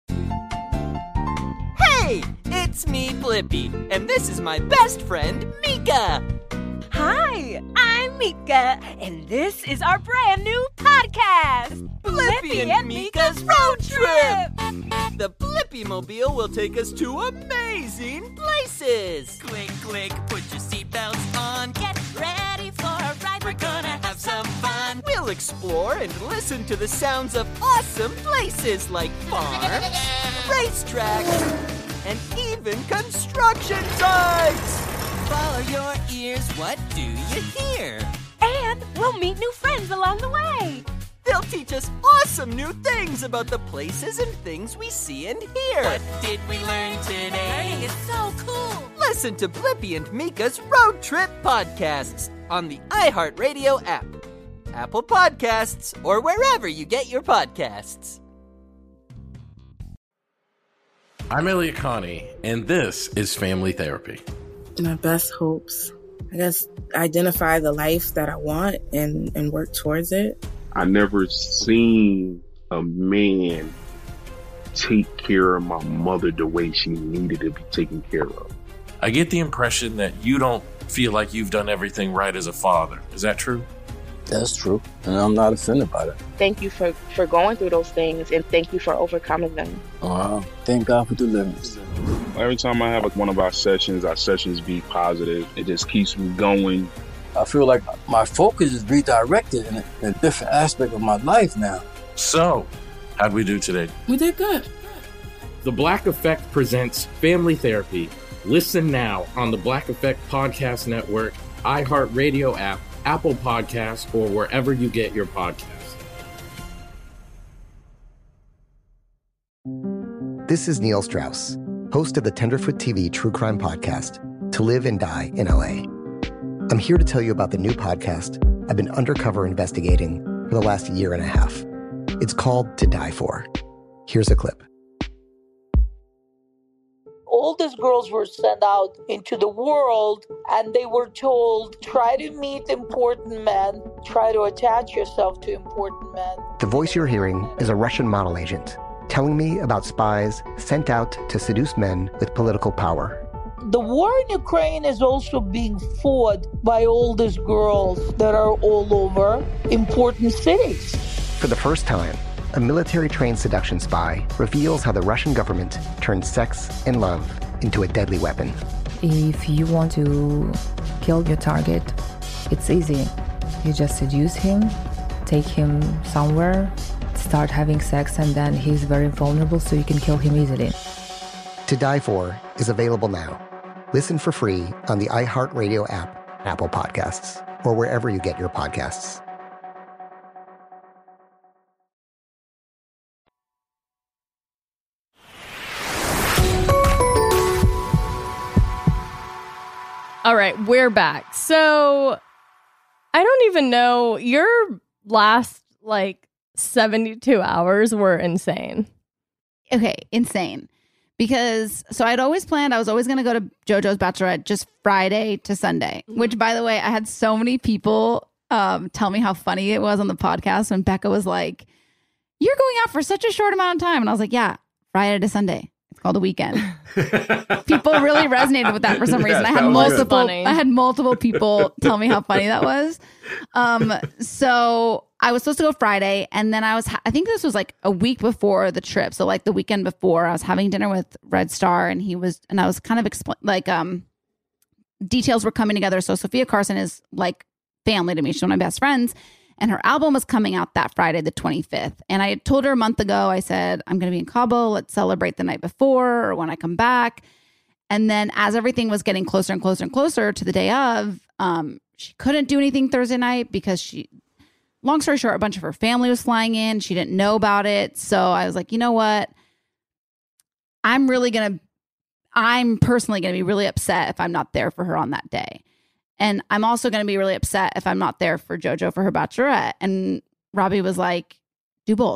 Speaker 7: Hey, it's me, Blippi, and this is my best friend, Mika.
Speaker 8: Hi, I'm Mika, and this is our brand new podcast,
Speaker 7: Blippi and Mika's Road Trip. The Blippi Mobile will take us to amazing places. Click, click, put your seatbelts on. Get ready for a ride. We're gonna have some fun. We'll explore and listen to the sounds of awesome places like farms, racetracks, and even construction sites. Follow your ears, what do you hear?
Speaker 8: And we'll meet new friends along the way.
Speaker 7: They'll teach us awesome new things about the places and things we see and hear. What did we learn today?
Speaker 8: Learning is so cool.
Speaker 7: Listen to Blippi and Mika's Road Trip podcasts on the iHeartRadio app, Apple Podcasts, or wherever you get your podcasts.
Speaker 9: I'm Elliot Connie, and this is Family Therapy.
Speaker 10: My best hopes, I guess, identify the life that I want and, and work towards it.
Speaker 11: I never seen a man take care of my mother the way she needed to be taken care of.
Speaker 9: I get the impression that you don't feel like you've done everything right as a father. Is that true?
Speaker 12: That's true, and I'm not offended by that.
Speaker 13: Thank you for, for going through those things, and thank you for overcoming them.
Speaker 12: Wow. Thank God for deliverance.
Speaker 11: Every time I have like one of our sessions, our sessions be positive. It just keeps me going.
Speaker 12: I feel like my focus is redirected in a, in a different aspect of my life now.
Speaker 9: So, how'd we do today?
Speaker 10: We did good.
Speaker 14: The Black Effect presents Family Therapy. Listen now on the Black Effect Podcast Network, iHeartRadio app, Apple Podcasts, or wherever you get your podcasts.
Speaker 15: This is Neil Strauss, host of the Tenderfoot T V True Crime Podcast, To Live and Die in L A. I'm here to tell you about the new podcast I've been undercover investigating for the last year and a half. It's called To Die For. Here's a clip.
Speaker 16: All these girls were sent out into the world and they were told, try to meet important men, try to attach yourself to important men.
Speaker 15: The voice you're hearing is a Russian model agent telling me about spies sent out to seduce men with political power.
Speaker 16: The war in Ukraine is also being fought by all these girls that are all over important cities.
Speaker 15: For the first time, a military-trained seduction spy reveals how the Russian government turned sex and love into a deadly weapon.
Speaker 17: If you want to kill your target, it's easy. You just seduce him, take him somewhere, start having sex, and then he's very vulnerable, so you can kill him easily.
Speaker 15: To Die For is available now. Listen for free on the iHeartRadio app, Apple Podcasts, or wherever you get your podcasts.
Speaker 2: All right, we're back. So I don't even know. Your last like seventy-two hours were insane.
Speaker 3: Okay, insane. Because, so I'd always planned, I was always going to go to JoJo's Bachelorette just Friday to Sunday, mm-hmm. which, by the way, I had so many people um, tell me how funny it was on the podcast when Becca was like, you're going out for such a short amount of time. And I was like, yeah, Friday to Sunday. It's called a weekend. People really resonated with that for some reason. Yes, I had multiple I had multiple people tell me how funny that was. Um, so I was supposed to go Friday, and then I was ha- I think this was like a week before the trip. So like the weekend before, I was having dinner with Red Star, and he was and I was kind of expl- like um details were coming together. So Sophia Carson is like family to me. She's one of my best friends. And her album was coming out that Friday, the twenty-fifth. And I told her a month ago, I said, I'm going to be in Cabo. Let's celebrate the night before or when I come back. And then as everything was getting closer and closer and closer to the day of, um, she couldn't do anything Thursday night because she, long story short, a bunch of her family was flying in. She didn't know about it. So I was like, you know what? I'm really going to, I'm personally going to be really upset if I'm not there for her on that day. And I'm also going to be really upset if I'm not there for JoJo for her bachelorette. And Robbie was like, do both.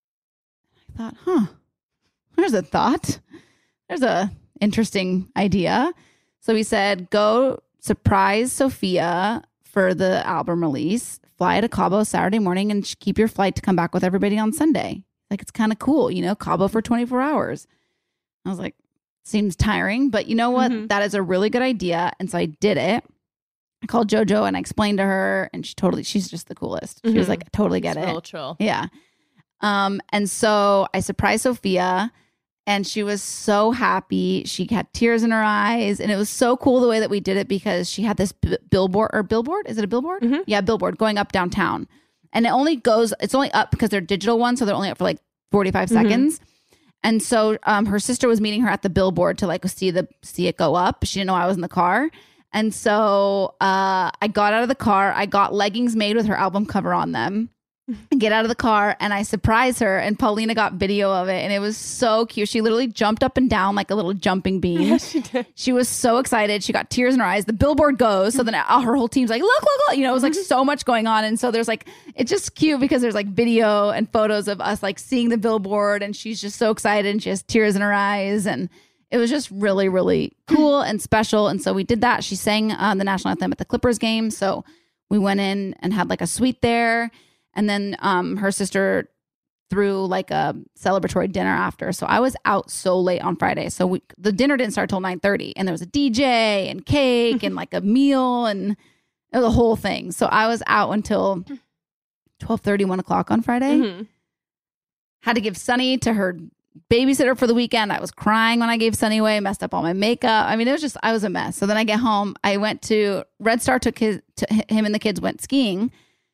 Speaker 3: I thought, huh, there's a thought. There's a interesting idea. So he said, go surprise Sophia for the album release, fly to Cabo Saturday morning and keep your flight to come back with everybody on Sunday. Like, it's kind of cool, you know, Cabo for twenty-four hours. I was like, seems tiring, but you know what? Mm-hmm. That is a really good idea. And so I did it. I called JoJo and I explained to her, and she totally, she's just the coolest. She mm-hmm. was like, totally get
Speaker 2: it's
Speaker 3: it.
Speaker 2: Real chill.
Speaker 3: Yeah. Um, and so I surprised Sophia, and she was so happy. She had tears in her eyes, and it was so cool the way that we did it because she had this b- billboard or billboard. Is it a billboard? Mm-hmm. Yeah, billboard going up downtown, and it only goes. It's only up because they're digital ones, so they're only up for like forty-five mm-hmm. seconds. And so um, her sister was meeting her at the billboard to like see the see it go up. She didn't know I was in the car. And so uh, I got out of the car. I got leggings made with her album cover on them. I get out of the car and I surprise her. And Paulina got video of it. And it was so cute. She literally jumped up and down like a little jumping bean.
Speaker 2: Yeah, she did.
Speaker 3: She was so excited. She got tears in her eyes. The billboard goes. So then uh, her whole team's like, look, look, look. You know, it was like so much going on. And so there's like, it's just cute because there's like video and photos of us like seeing the billboard. And she's just so excited. And she has tears in her eyes. And it was just really, really cool and special. And so we did that. She sang um, the national anthem at the Clippers game. So we went in and had like a suite there. And then um, her sister threw like a celebratory dinner after. So I was out so late on Friday. So we, the dinner didn't start till nine thirty. And there was a D J and cake and like a meal and it was a whole thing. So I was out until twelve thirty, one o'clock on Friday. Mm-hmm. Had to give Sunny to her babysitter for the weekend. I was crying when I gave Sunny away, messed up all my makeup. I mean, it was just, I was a mess. So then I get home. I went to, Red Star took his, to, him and the kids went skiing.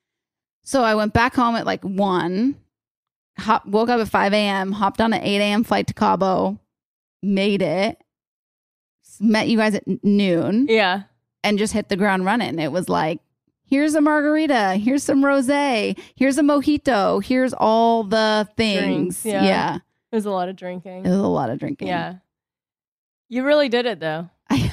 Speaker 3: So I went back home at like one, hop, woke up at five a.m., hopped on an eight a.m. flight to Cabo, made it, met you guys at noon.
Speaker 2: Yeah.
Speaker 3: And just hit the ground running. It was like, here's a margarita, here's some rosé, here's a mojito, here's all the things.
Speaker 2: Drinks, yeah.
Speaker 3: yeah.
Speaker 2: It was a lot of drinking.
Speaker 3: It was a lot of drinking.
Speaker 2: Yeah. You really did it though.
Speaker 3: I,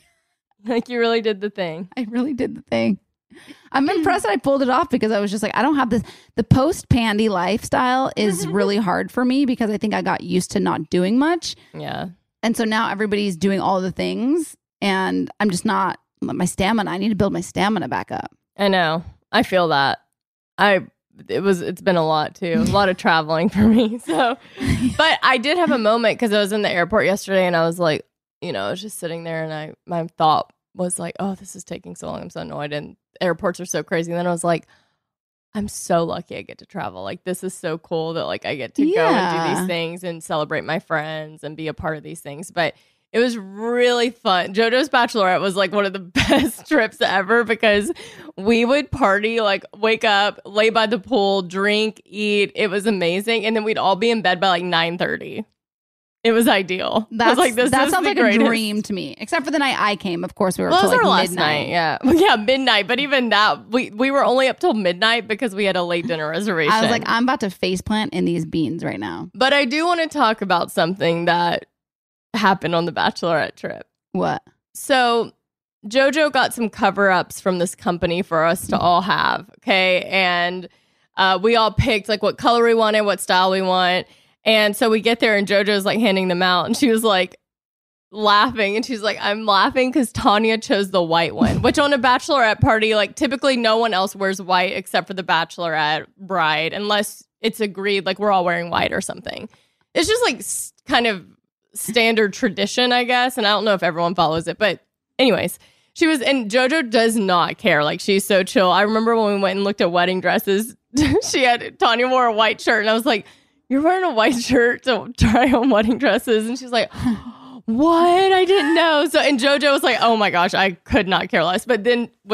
Speaker 2: like you really did the thing.
Speaker 3: I really did the thing. I'm impressed that I pulled it off because I was just like, I don't have this. The post-pandy lifestyle is really hard for me because I think I got used to not doing much.
Speaker 2: Yeah.
Speaker 3: And so now everybody's doing all the things and I'm just not, my stamina, I need to build my stamina back up.
Speaker 2: I know. I feel that. I, it was, it's been a lot too. A lot of traveling for me. So, but I did have a moment because I was in the airport yesterday and I was like, you know, I was just sitting there and I, my thought was like, oh, this is taking so long. I'm so annoyed. And airports are so crazy. And then I was like, I'm so lucky I get to travel. Like, this is so cool that like I get to
Speaker 3: yeah.
Speaker 2: go and do these things and celebrate my friends and be a part of these things. But it was really fun. JoJo's Bachelorette was like one of the best trips ever because we would party, like wake up, lay by the pool, drink, eat. It was amazing. And then we'd all be in bed by like nine thirty. It was ideal.
Speaker 3: That's
Speaker 2: like, this
Speaker 3: that
Speaker 2: is
Speaker 3: sounds
Speaker 2: the
Speaker 3: like
Speaker 2: greatest.
Speaker 3: a dream to me. Except for the night I came. Of course, we were
Speaker 2: well,
Speaker 3: up
Speaker 2: it was
Speaker 3: till
Speaker 2: our
Speaker 3: like
Speaker 2: last
Speaker 3: midnight.
Speaker 2: night. Yeah, yeah, midnight. But even that, we we were only up till midnight because we had a late dinner reservation.
Speaker 3: I was like, I'm about to faceplant in these beans right now.
Speaker 2: But I do want to talk about something that happened on the Bachelorette trip.
Speaker 3: What?
Speaker 2: So JoJo got some cover-ups from this company for us to all have. Okay, and uh, we all picked like what color we wanted, what style we want. And so we get there and JoJo's like handing them out and she was like laughing and she's like, I'm laughing because Tanya chose the white one, which on a bachelorette party, like typically no one else wears white except for the bachelorette bride, unless it's agreed, like we're all wearing white or something. It's just like s- kind of standard tradition, I guess. And I don't know if everyone follows it, but anyways, she was, and JoJo does not care. Like she's so chill. I remember when we went and looked at wedding dresses, she had, Tanya wore a white shirt and I was like, you're wearing a white shirt to try on wedding dresses. And she's like, what? I didn't know. So, and JoJo was like, oh my gosh, I could not care less. But then when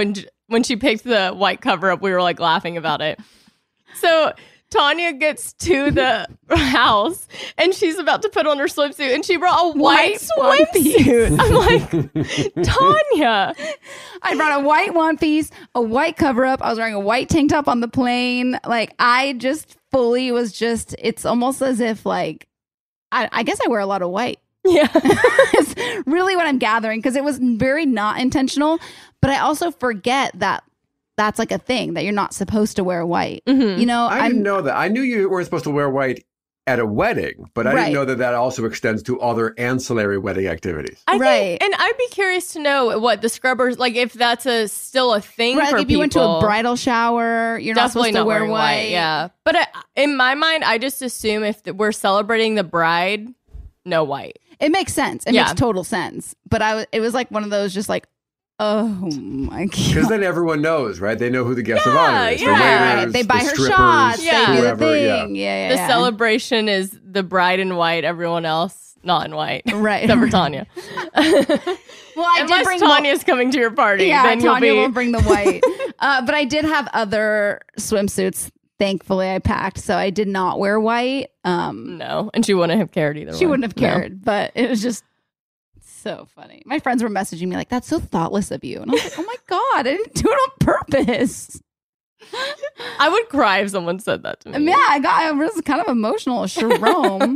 Speaker 2: when she picked the white cover up, we were like laughing about it. So Tanya gets to the house and she's about to put on her swimsuit and she brought a white, white swimsuit. I'm like, Tanya.
Speaker 3: I brought a white one piece, a white cover up. I was wearing a white tank top on the plane. Like I just fully was just, it's almost as if like, I, I guess I wear a lot of white.
Speaker 2: Yeah.
Speaker 3: It's really what I'm gathering because it was very not intentional. But I also forget that that's like a thing that you're not supposed to wear white.
Speaker 2: Mm-hmm.
Speaker 3: You know,
Speaker 6: I
Speaker 3: I'm,
Speaker 6: didn't know that. I knew you weren't supposed to wear white at a wedding, but I
Speaker 3: Right.
Speaker 6: didn't know that that also extends to other ancillary wedding activities.
Speaker 2: I
Speaker 3: Right.
Speaker 2: think, and I'd be curious to know what the scrubbers, like if that's a still a thing
Speaker 3: right,
Speaker 2: for
Speaker 3: like if
Speaker 2: people.
Speaker 3: you went to a bridal shower, you're not
Speaker 2: Definitely
Speaker 3: supposed to
Speaker 2: not
Speaker 3: wear
Speaker 2: wearing
Speaker 3: white.
Speaker 2: Yeah. But I, in my mind, I just assume if th- we're celebrating the bride, no white.
Speaker 3: It makes sense. It
Speaker 2: Yeah.
Speaker 3: makes total sense. But I, w- it was like one of those just like, oh my God.
Speaker 6: Because then everyone knows, right? They know who the guest of
Speaker 2: Yeah,
Speaker 6: honor is.
Speaker 2: yeah.
Speaker 6: The
Speaker 3: Right.
Speaker 6: waiters,
Speaker 3: They buy
Speaker 6: the
Speaker 3: her
Speaker 6: strippers,
Speaker 3: shots.
Speaker 2: Yeah.
Speaker 3: They do the
Speaker 6: whoever. Yeah.
Speaker 3: thing. Yeah, yeah,
Speaker 2: The
Speaker 3: yeah.
Speaker 2: celebration is the bride in white, everyone else not in white.
Speaker 3: Right.
Speaker 2: Except for Tanya.
Speaker 3: Well, I
Speaker 2: Unless
Speaker 3: did bring
Speaker 2: Tanya's coming to your party,
Speaker 3: Yeah,
Speaker 2: then you'll
Speaker 3: Tanya
Speaker 2: be.
Speaker 3: will bring the white. uh, but I did have other swimsuits. Thankfully, I packed, so I did not wear white. Um,
Speaker 2: no, and she wouldn't have cared either.
Speaker 3: she
Speaker 2: way.
Speaker 3: wouldn't have
Speaker 2: No.
Speaker 3: cared, but it was just so funny. My friends were messaging me like, "That's so thoughtless of you," and I was like, "Oh my God, I didn't do it on purpose."
Speaker 2: I would cry if someone said that to me.
Speaker 3: Um, yeah, I got. I was kind of emotional. Jerome.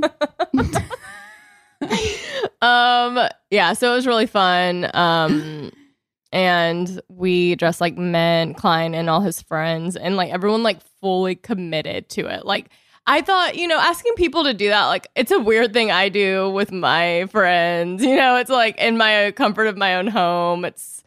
Speaker 2: um yeah, so it was really fun. Um and we dressed like men, Klein and all his friends, and like everyone like fully committed to it. Like I thought, you know, asking people to do that, like it's a weird thing I do with my friends. You know, it's like in my comfort of my own home. It's,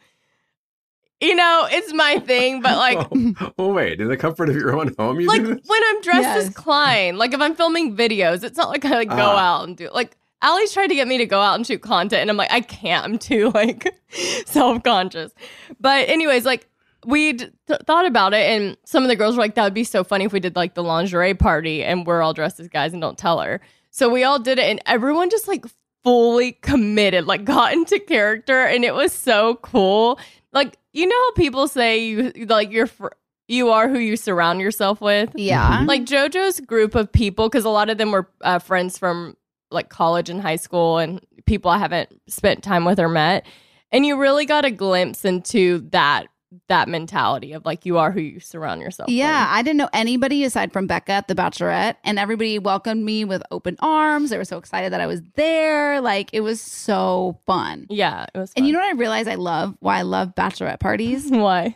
Speaker 2: you know, it's my thing, but like
Speaker 6: Oh, oh, wait, in the comfort of your own home, you
Speaker 2: like
Speaker 6: do this?
Speaker 2: when I'm dressed
Speaker 3: Yes.
Speaker 2: as Klein, like if I'm filming videos, it's not like I like go
Speaker 6: Ah.
Speaker 2: out and do like Allie's tried to get me to go out and shoot content, and I'm like, I can't. I'm too like self-conscious. But anyways, like we th- thought about it, and some of the girls were like, that would be so funny if we did like the lingerie party and we're all dressed as guys and don't tell her. So we all did it, and everyone just like fully committed, like got into character, and it was so cool. Like, you know how people say you like you're fr- you are who you surround yourself with.
Speaker 3: Yeah.
Speaker 2: Like JoJo's group of people, because a lot of them were uh, friends from like college and high school and people I haven't spent time with or met. And you really got a glimpse into that that mentality of like you are who you surround yourself
Speaker 3: Yeah,
Speaker 2: with.
Speaker 3: I didn't know anybody aside from Becca at the Bachelorette, and everybody welcomed me with open arms. They were so excited that I was there. Like it was so fun.
Speaker 2: Yeah, it was fun.
Speaker 3: And you know what I realized I love? Why I love Bachelorette parties?
Speaker 2: Why?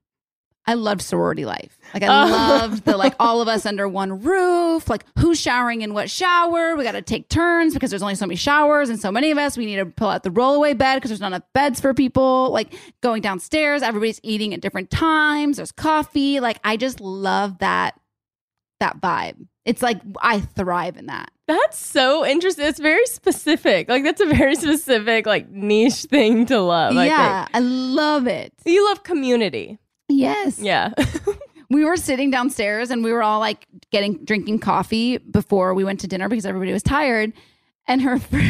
Speaker 3: I loved sorority life. Like I
Speaker 2: Oh.
Speaker 3: loved the like all of us under one roof. Like who's showering in what shower? We got to take turns because there's only so many showers and so many of us. We need to pull out the rollaway bed because there's not enough beds for people. Like going downstairs, everybody's eating at different times. There's coffee. Like I just love that that vibe. It's like I thrive in that.
Speaker 2: That's so interesting. It's very specific. Like that's a very specific like niche thing to love. I
Speaker 3: yeah,
Speaker 2: think.
Speaker 3: I love it.
Speaker 2: You love community.
Speaker 3: Yes.
Speaker 2: Yeah.
Speaker 3: We were sitting downstairs and we were all like getting drinking coffee before we went to dinner because everybody was tired. And her friend,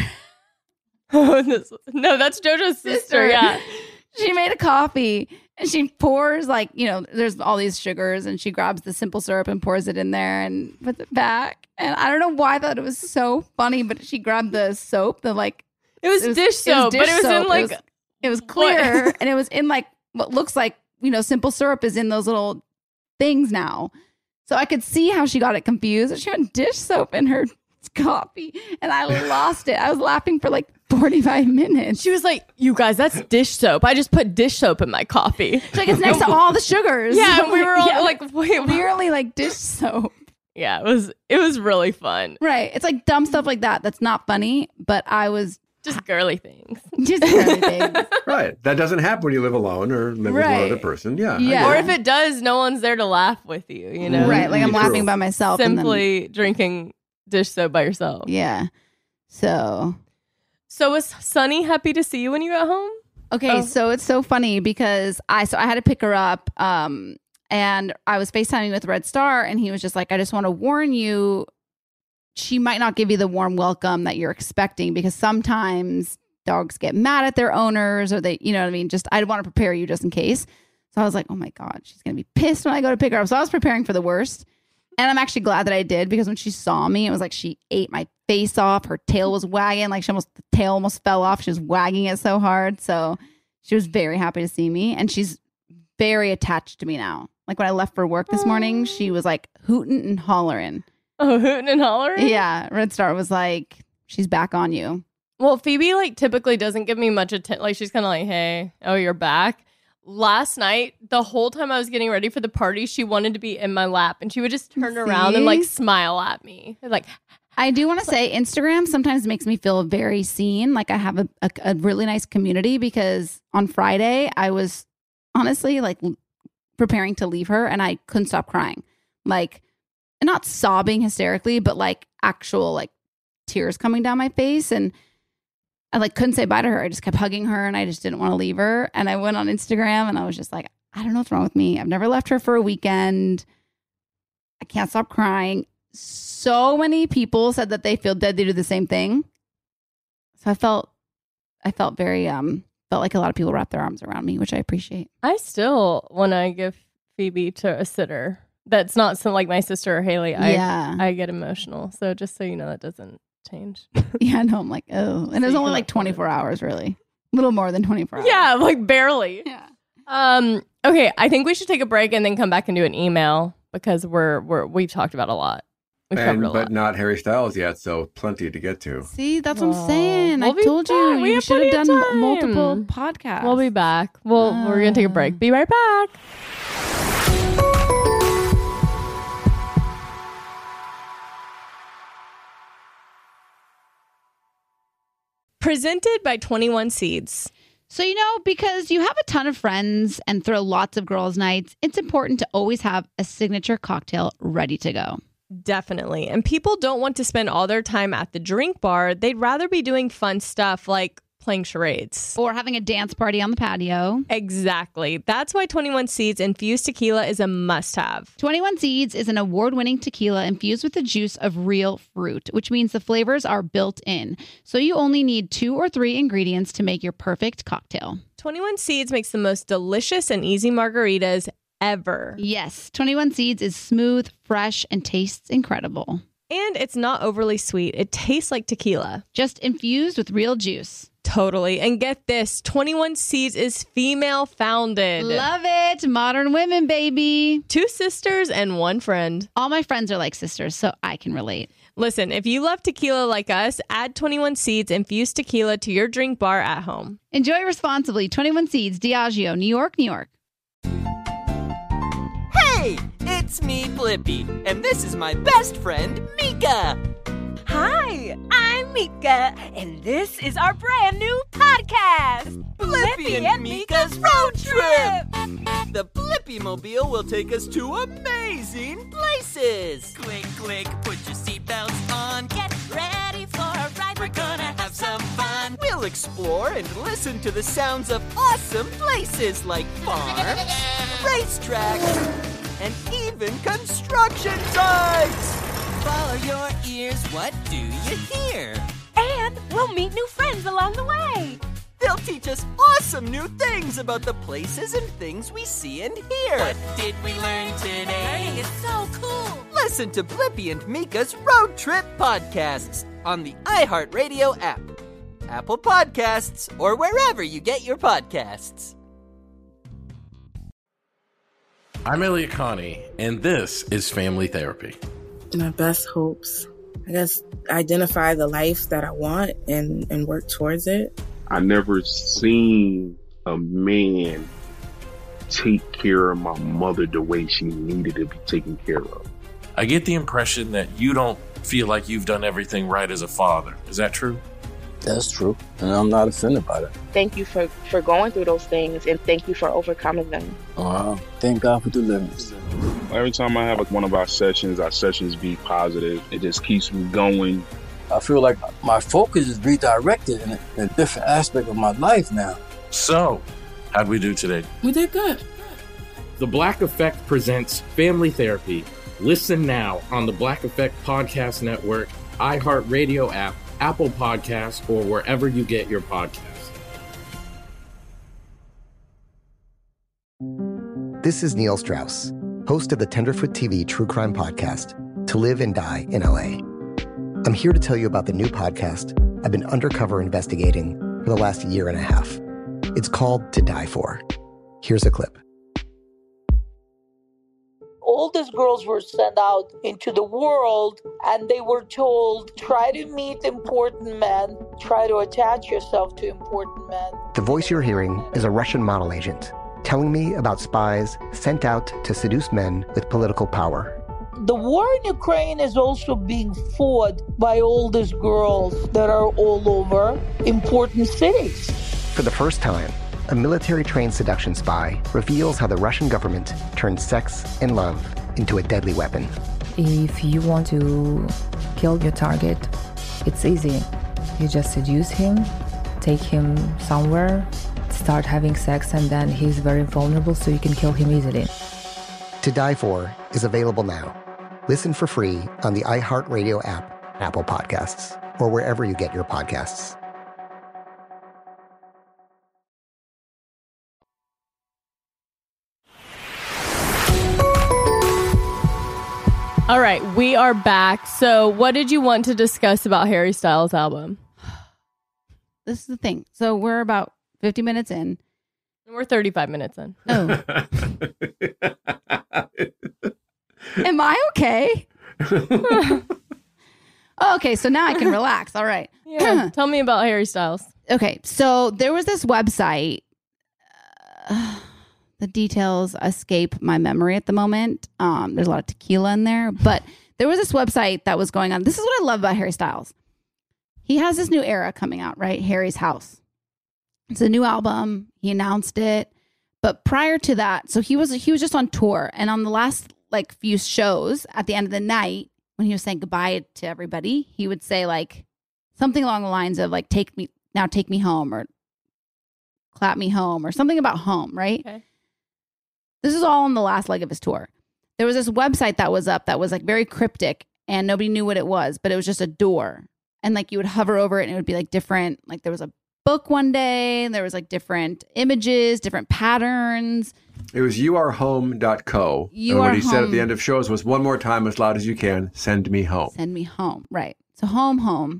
Speaker 2: Oh, this- no, that's JoJo's sister.
Speaker 3: Sister.
Speaker 2: Yeah.
Speaker 3: she made a coffee and she pours like, you know, there's all these sugars and she grabs the simple syrup and pours it in there and puts it back. And I don't know why I thought it was so funny, but she grabbed the soap, the like
Speaker 2: It was, dish soap, but it was in like
Speaker 3: it was, it was clear and it was in like what looks like, you know, simple syrup is in those little things now. So I could see how she got it confused. She went dish soap in her coffee and I lost it. I was laughing for like forty-five minutes.
Speaker 2: She was like, you guys, that's dish soap. I just put dish soap in my coffee.
Speaker 3: She's like, it's next to all the sugars.
Speaker 2: Yeah, and we were all
Speaker 3: Yeah.
Speaker 2: like, wait, what?
Speaker 3: Clearly like dish soap.
Speaker 2: Yeah, it was it was really fun.
Speaker 3: Right. It's like dumb stuff like that. That's not funny, but I was
Speaker 2: Just girly things.
Speaker 3: just girly things.
Speaker 6: Right. That doesn't happen when you live alone or live with
Speaker 3: Right.
Speaker 6: one other person. Yeah. I
Speaker 3: Yeah.
Speaker 6: get
Speaker 2: Or
Speaker 6: it.
Speaker 2: if it does, no one's there to laugh with you, you know?
Speaker 3: Right. Like I'm
Speaker 6: True.
Speaker 3: laughing by myself. and then-
Speaker 2: Simply drinking dish soap by yourself.
Speaker 3: yeah. So
Speaker 2: So was Sunny happy to see you when you got home?
Speaker 3: okay,
Speaker 2: Oh.
Speaker 3: so it's so funny because I so I had to pick her up, um, and I was FaceTiming with Red Star, and he was just like, I just want to warn you, she might not give you the warm welcome that you're expecting because sometimes dogs get mad at their owners or they, you know what I mean? Just I want to prepare you just in case. So I was like, oh my God, she's going to be pissed when I go to pick her up. So I was preparing for the worst. And I'm actually glad that I did, because when she saw me, it was like she ate my face off. Her tail was wagging. Like she almost, the tail almost fell off. She was wagging it so hard. So she was very happy to see me. And she's very attached to me now. Like when I left for work this morning, she was like hooting and hollering.
Speaker 2: Oh, hooting and hollering?
Speaker 3: Yeah. Red Star was like, she's back on you.
Speaker 2: Well, Phoebe like typically doesn't give me much attention. Like she's kind of like, hey, oh, you're back. Last night, the whole time I was getting ready for the party, she wanted to be in my lap, and she would just turn
Speaker 3: See?
Speaker 2: around and like smile at me. Like,
Speaker 3: I do want to say Instagram sometimes makes me feel very seen. Like I have a, a, a really nice community, because on Friday I was honestly like preparing to leave her and I couldn't stop crying. Like not sobbing hysterically, but like actual like tears coming down my face. And I like couldn't say bye to her. I just kept hugging her and I just didn't want to leave her. And I went on Instagram and I was just like, I don't know what's wrong with me. I've never left her for a weekend. I can't stop crying. So many people said that they feel dead. They do the same thing. So I felt, I felt very, um, felt like a lot of people wrapped their arms around me, which I appreciate.
Speaker 2: I still, when I give Phoebe to a sitter, that's not so like my sister or Haley, I,
Speaker 3: Yeah.
Speaker 2: I get emotional. So just so you know, that doesn't change.
Speaker 3: Yeah, no, I'm like, oh. And it was only like twenty-four hours, really. A little more than twenty-four hours.
Speaker 2: Yeah, like barely.
Speaker 3: Yeah.
Speaker 2: Um. Okay, I think we should take a break and then come back and do an email, because we're we're we've talked about a lot. We've
Speaker 6: And,
Speaker 2: covered a
Speaker 6: but
Speaker 2: lot.
Speaker 6: not Harry Styles yet, so plenty to get to.
Speaker 3: See, that's what
Speaker 2: Oh,
Speaker 3: I'm saying.
Speaker 2: we'll
Speaker 3: I
Speaker 2: be
Speaker 3: told you.
Speaker 2: back. We
Speaker 3: You
Speaker 2: have
Speaker 3: should have
Speaker 2: plenty of
Speaker 3: done
Speaker 2: time.
Speaker 3: multiple podcasts.
Speaker 2: We'll be back. We'll we're gonna take a break. Be right back. Presented by twenty-one Seeds.
Speaker 1: So, you know, because you have a ton of friends and throw lots of girls' nights, it's important to always have a signature cocktail ready to go.
Speaker 2: Definitely. And people don't want to spend all their time at the drink bar. They'd rather be doing fun stuff like playing charades.
Speaker 1: Or having a dance party on the patio.
Speaker 2: Exactly. That's why twenty-one Seeds infused tequila is a must-have.
Speaker 1: twenty-one Seeds is an award-winning tequila infused with the juice of real fruit, which means the flavors are built in. So you only need two or three ingredients to make your perfect cocktail.
Speaker 2: twenty-one Seeds makes the most delicious and easy margaritas ever.
Speaker 1: Yes, twenty-one Seeds is smooth, fresh, and tastes incredible.
Speaker 2: And it's not overly sweet. It tastes like tequila.
Speaker 1: Just infused with real juice.
Speaker 2: Totally. And get this, twenty-one Seeds is female founded.
Speaker 1: Love it. Modern women, baby.
Speaker 2: Two sisters and one friend.
Speaker 1: All my friends are like sisters, so I can relate.
Speaker 2: Listen, if you love tequila like us, add twenty-one Seeds infused tequila to your drink bar at home.
Speaker 1: Enjoy responsibly. twenty-one Seeds, Diageo, New York, New York.
Speaker 7: Hey, it's me, Blippi, and this is my best friend, Mika.
Speaker 8: Hi, I'm Mika, and this is our brand new podcast,
Speaker 7: Blippi and Mika's Road Trip. The Blippi Mobile will take us to amazing places.
Speaker 18: Click, click, put your seatbelts on. Get ready for a ride. We're gonna have some fun.
Speaker 7: We'll explore and listen to the sounds of awesome places like farms, racetracks, and even construction sites.
Speaker 18: Follow your ears, what do you hear?
Speaker 8: And we'll meet new friends along the way.
Speaker 7: They'll teach us awesome new things about the places and things we see and hear.
Speaker 18: What did we learn today? It's so cool.
Speaker 7: Listen to Blippi and Mika's Road Trip podcasts on the iHeartRadio app, Apple Podcasts, or wherever you get your podcasts.
Speaker 14: I'm Elliot Connie, and this is Family Therapy.
Speaker 10: My best hopes, I guess, identify the life that I want and, and work towards it.
Speaker 11: I never seen a man take care of my mother the way she needed to be taken care of.
Speaker 9: I get the impression that you don't feel like you've done everything right as a father. Is that true?
Speaker 12: That's true, and I'm not offended by that.
Speaker 13: Thank you for, for going through those things, and thank you for overcoming them.
Speaker 12: Wow, thank God for deliverance.
Speaker 11: Every time I have like one of our sessions, our sessions be positive. It just keeps me going.
Speaker 12: I feel like my focus is redirected in a, in a different aspect of my life now.
Speaker 9: So, how'd we do today?
Speaker 10: We did good.
Speaker 14: The Black Effect presents Family Therapy. Listen now on the Black Effect Podcast Network, iHeartRadio app, Apple Podcasts, or wherever you get your podcasts.
Speaker 15: This is Neil Strauss, host of the Tenderfoot T V true crime podcast, To Live and Die in L A. I'm here to tell you about the new podcast I've been undercover investigating for the last year and a half. It's called To Die For. Here's a clip.
Speaker 16: All these girls were sent out into the world and they were told, try to meet important men, try to attach yourself to important men.
Speaker 15: The voice you're hearing is a Russian model agent telling me about spies sent out to seduce men with political power.
Speaker 16: The war in Ukraine is also being fought by all these girls that are all over important cities.
Speaker 15: For the first time, a military-trained seduction spy reveals how the Russian government turned sex and love into a deadly weapon.
Speaker 17: If you want to kill your target, it's easy. You just seduce him, take him somewhere, start having sex, and then he's very vulnerable, so you can kill him easily.
Speaker 15: To Die For is available now. Listen for free on the iHeartRadio app, Apple Podcasts, or wherever you get your podcasts.
Speaker 2: All right, we are back. So what did you want to discuss about Harry Styles' album?
Speaker 3: This is the thing. So we're about fifty minutes in.
Speaker 2: We're thirty-five minutes in.
Speaker 3: Oh. Am I okay? Okay, so now I can relax. All right.
Speaker 2: Yeah. Tell me about Harry Styles.
Speaker 3: Okay, so there was this website. Uh, the details escape my memory at the moment. Um, there's a lot of tequila in there, but there was this website that was going on. This is what I love about Harry Styles. He has this new era coming out, right? Harry's House. It's a new album. He announced it. But prior to that, so he was he was just on tour. And on the last like few shows at the end of the night, when he was saying goodbye to everybody, he would say like something along the lines of like, take me now, take me home, or clap me home, or something about home, right?
Speaker 2: Okay.
Speaker 3: This is all on the last leg of his tour. There was this website that was up that was like very cryptic and nobody knew what it was, but it was just a door. And like you would hover over it and it would be like different, like there was a book one day and there was like different images, different patterns.
Speaker 6: It was you are home dot co.
Speaker 3: You
Speaker 6: and what
Speaker 3: are
Speaker 6: he said at the
Speaker 3: home.
Speaker 6: end of shows was, one more time as loud as you can, send me home.
Speaker 3: Send me home. Right. So home, home.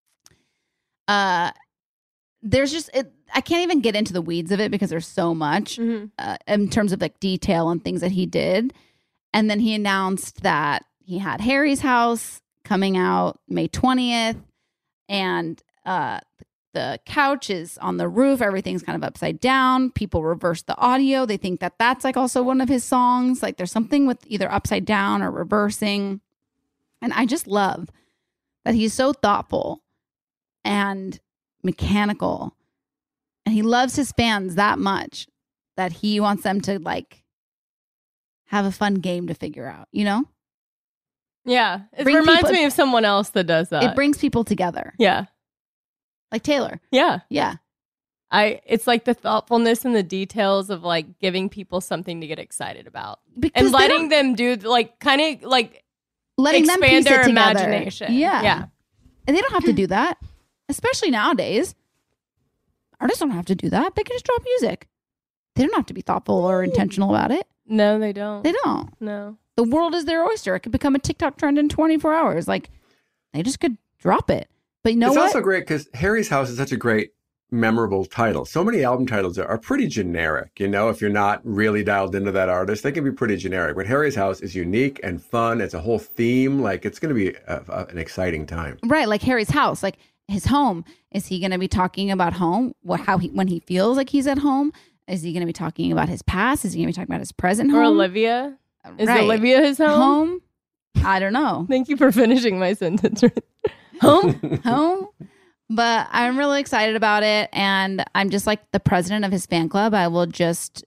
Speaker 3: Uh, there's just, it, I can't even get into the weeds of it because there's so much
Speaker 2: Mm-hmm.
Speaker 3: uh, in terms of like detail and things that he did. And then he announced that he had Harry's House coming out May twentieth. And uh, the couch is on the roof. Everything's kind of upside down. People reverse the audio. They think that that's like also one of his songs. Like there's something with either upside down or reversing. And I just love that he's so thoughtful and mechanical. And he loves his fans that much that he wants them to like have a fun game to figure out, you know?
Speaker 2: Yeah. It
Speaker 3: Bring
Speaker 2: reminds
Speaker 3: people-
Speaker 2: me of someone else that does that.
Speaker 3: It brings people together.
Speaker 2: Yeah.
Speaker 3: Like Taylor.
Speaker 2: Yeah.
Speaker 3: Yeah.
Speaker 2: I it's like the thoughtfulness and the details of like giving people something to get excited about.
Speaker 3: Because
Speaker 2: and
Speaker 3: they
Speaker 2: letting them do like kind of like
Speaker 3: Letting them
Speaker 2: expand
Speaker 3: piece
Speaker 2: their
Speaker 3: it together.
Speaker 2: imagination.
Speaker 3: Yeah.
Speaker 2: Yeah.
Speaker 3: And they don't have to do that, especially nowadays. Artists don't have to do that. They can just drop music. They don't have to be thoughtful or intentional about it.
Speaker 2: No, they don't.
Speaker 3: They don't.
Speaker 2: No.
Speaker 3: The world is their oyster. It could become a TikTok trend in twenty-four hours. Like, they just could drop it. But you know
Speaker 6: it's
Speaker 3: what?
Speaker 6: also great because Harry's House is such a great, memorable title. So many album titles are, are pretty generic. You know, if you're not really dialed into that artist, they can be pretty generic. But Harry's House is unique and fun. It's a whole theme. Like, it's going to be a, a, an exciting time.
Speaker 3: Right, like Harry's house, like his home. Is he going to be talking about home? What, how he when he feels like he's at home? Is he going to be talking about his past? Is he going to be talking about his present
Speaker 2: Or
Speaker 3: home?
Speaker 2: Olivia? Is
Speaker 3: Right.
Speaker 2: Olivia his home?
Speaker 3: Home? I don't know.
Speaker 2: Thank you for finishing my sentence. Home?
Speaker 3: Home? But I'm really excited about it, and I'm just like the president of his fan club. I will just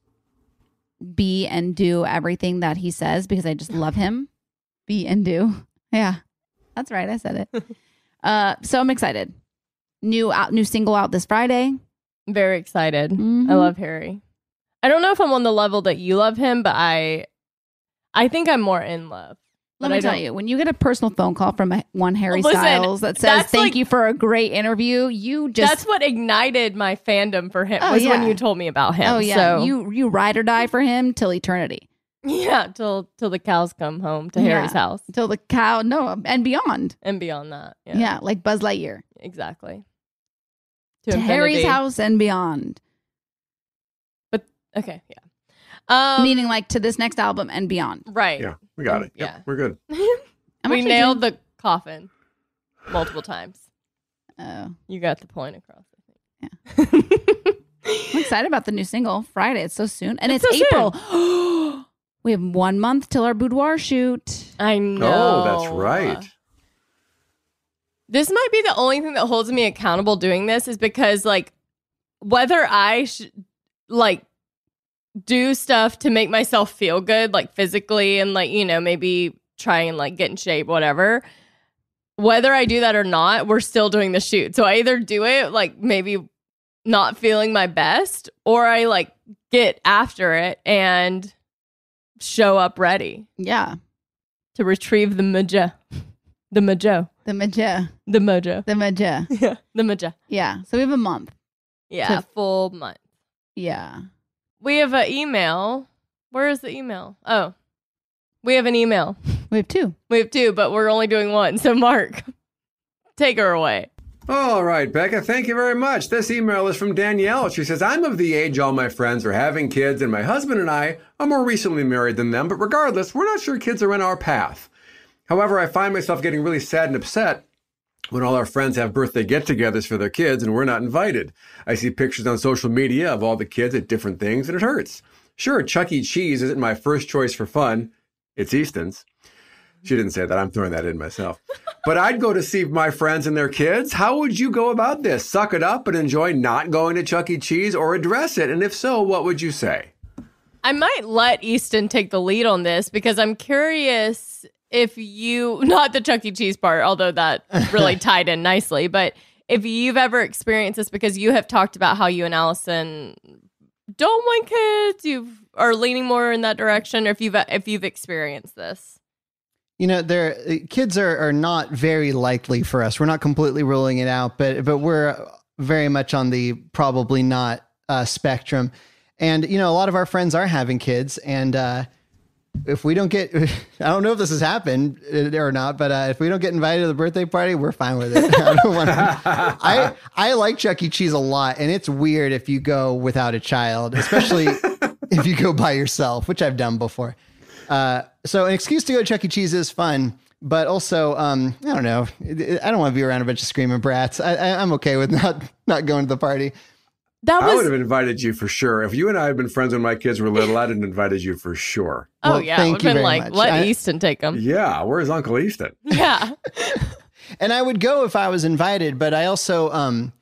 Speaker 3: be and do everything that he says because I just love him. Be and do. Yeah, that's right. I said it. uh, so I'm excited. New out, new single out this Friday.
Speaker 2: Very excited.
Speaker 3: Mhm.
Speaker 2: I love Harry. I don't know if I'm on the level that you love him, but I I think I'm more in love.
Speaker 3: Let
Speaker 2: But
Speaker 3: me
Speaker 2: I
Speaker 3: tell
Speaker 2: don't-
Speaker 3: you, when you get a personal phone call from a, one Harry
Speaker 2: Listen,
Speaker 3: Styles that says,
Speaker 2: that's
Speaker 3: thank
Speaker 2: like-
Speaker 3: you for a great interview, you just...
Speaker 2: That's what ignited my fandom for him,
Speaker 3: Oh,
Speaker 2: was when
Speaker 3: yeah.
Speaker 2: you told me about him.
Speaker 3: Oh, yeah.
Speaker 2: So,
Speaker 3: You, you ride or die for him till eternity.
Speaker 2: yeah, till till the cows come home to Harry's
Speaker 3: Yeah.
Speaker 2: house.
Speaker 3: Till the cow... No, and beyond.
Speaker 2: And beyond that. Yeah,
Speaker 3: Yeah, like Buzz Lightyear.
Speaker 2: exactly.
Speaker 3: To, Harry's house and beyond.
Speaker 2: But, okay, yeah. Um,
Speaker 3: Meaning like to this next album and beyond.
Speaker 2: Right.
Speaker 6: Yeah, we got it. Yep,
Speaker 2: Yeah.
Speaker 6: we're good.
Speaker 3: I'm
Speaker 2: we
Speaker 3: actually
Speaker 2: nailed
Speaker 3: doing-
Speaker 2: the coffin multiple times.
Speaker 3: Oh.
Speaker 2: You got the point across.
Speaker 3: I'm excited about the new single, Friday. It's so soon. And it's,
Speaker 2: It's so
Speaker 3: April. We have one month till our boudoir shoot.
Speaker 2: I know.
Speaker 6: Oh, that's right.
Speaker 2: This might be the only thing that holds me accountable doing this is because, like, whether I should, like, do stuff to make myself feel good, like, physically and, like, you know, maybe try and, like, get in shape, whatever. Whether I do that or not, we're still doing the shoot. So I either do it, like, maybe not feeling my best, or I, like, get after it and show up ready.
Speaker 3: Yeah.
Speaker 2: To retrieve the mojo. The mojo.
Speaker 3: The mojo.
Speaker 2: The mojo.
Speaker 3: The mojo.
Speaker 2: Yeah. The mojo.
Speaker 3: Yeah. So we have a month.
Speaker 2: Yeah.
Speaker 3: To-
Speaker 2: full month.
Speaker 3: Yeah.
Speaker 2: We have an email. Where is the email? Oh, we have an email.
Speaker 3: We have two.
Speaker 2: We have two, but we're only doing one. So, Mark, take her away.
Speaker 6: All right, Becca, thank you very much. This email is from Danielle. She says, I'm of the age all my friends are having kids, and my husband and I are more recently married than them, but regardless, we're not sure kids are in our path. However, I find myself getting really sad and upset when all our friends have birthday get-togethers for their kids and we're not invited. I see pictures on social media of all the kids at different things, and it hurts. Sure, Chuck E. Cheese isn't my first choice for fun. It's Easton's. She didn't say that. I'm throwing that in myself. But I'd go to see my friends and their kids. How would you go about this? Suck it up and enjoy not going to Chuck E. Cheese, or address it? And if so, what would you say?
Speaker 2: I might let Easton take the lead on this because I'm curious if you, not the Chuck E. Cheese part, although that really tied in nicely, but if you've ever experienced this, because you have talked about how you and Allison don't want kids, you are leaning more in that direction, or if you've if you've experienced this.
Speaker 19: You know, there kids are, are not very likely for us. We're not completely ruling it out, but but we're very much on the probably not uh, spectrum. And you know, a lot of our friends are having kids, and uh, if we don't get, I don't know if this has happened or not, but uh, if we don't get invited to the birthday party, we're fine with it. I don't want to. I I like Chuck E. Cheese a lot, and it's weird if you go without a child, especially if you go by yourself, which I've done before. Uh, so an excuse to go to Chuck E. Cheese is fun, but also, um, I don't know. I don't want to be around a bunch of screaming brats. I, I, I'm okay with not, not going to the party.
Speaker 2: That
Speaker 6: I would have invited you for sure. If you and I had been friends when my kids were little, I'd have invited you for sure.
Speaker 2: Oh,
Speaker 19: Well,
Speaker 2: yeah.
Speaker 19: thank
Speaker 2: We've
Speaker 19: you
Speaker 2: been
Speaker 19: very
Speaker 2: like,
Speaker 19: much.
Speaker 2: let
Speaker 19: I-
Speaker 2: Easton take them.
Speaker 6: Yeah, where's Uncle Easton?
Speaker 2: Yeah.
Speaker 19: And I would go if I was invited, but I also, um,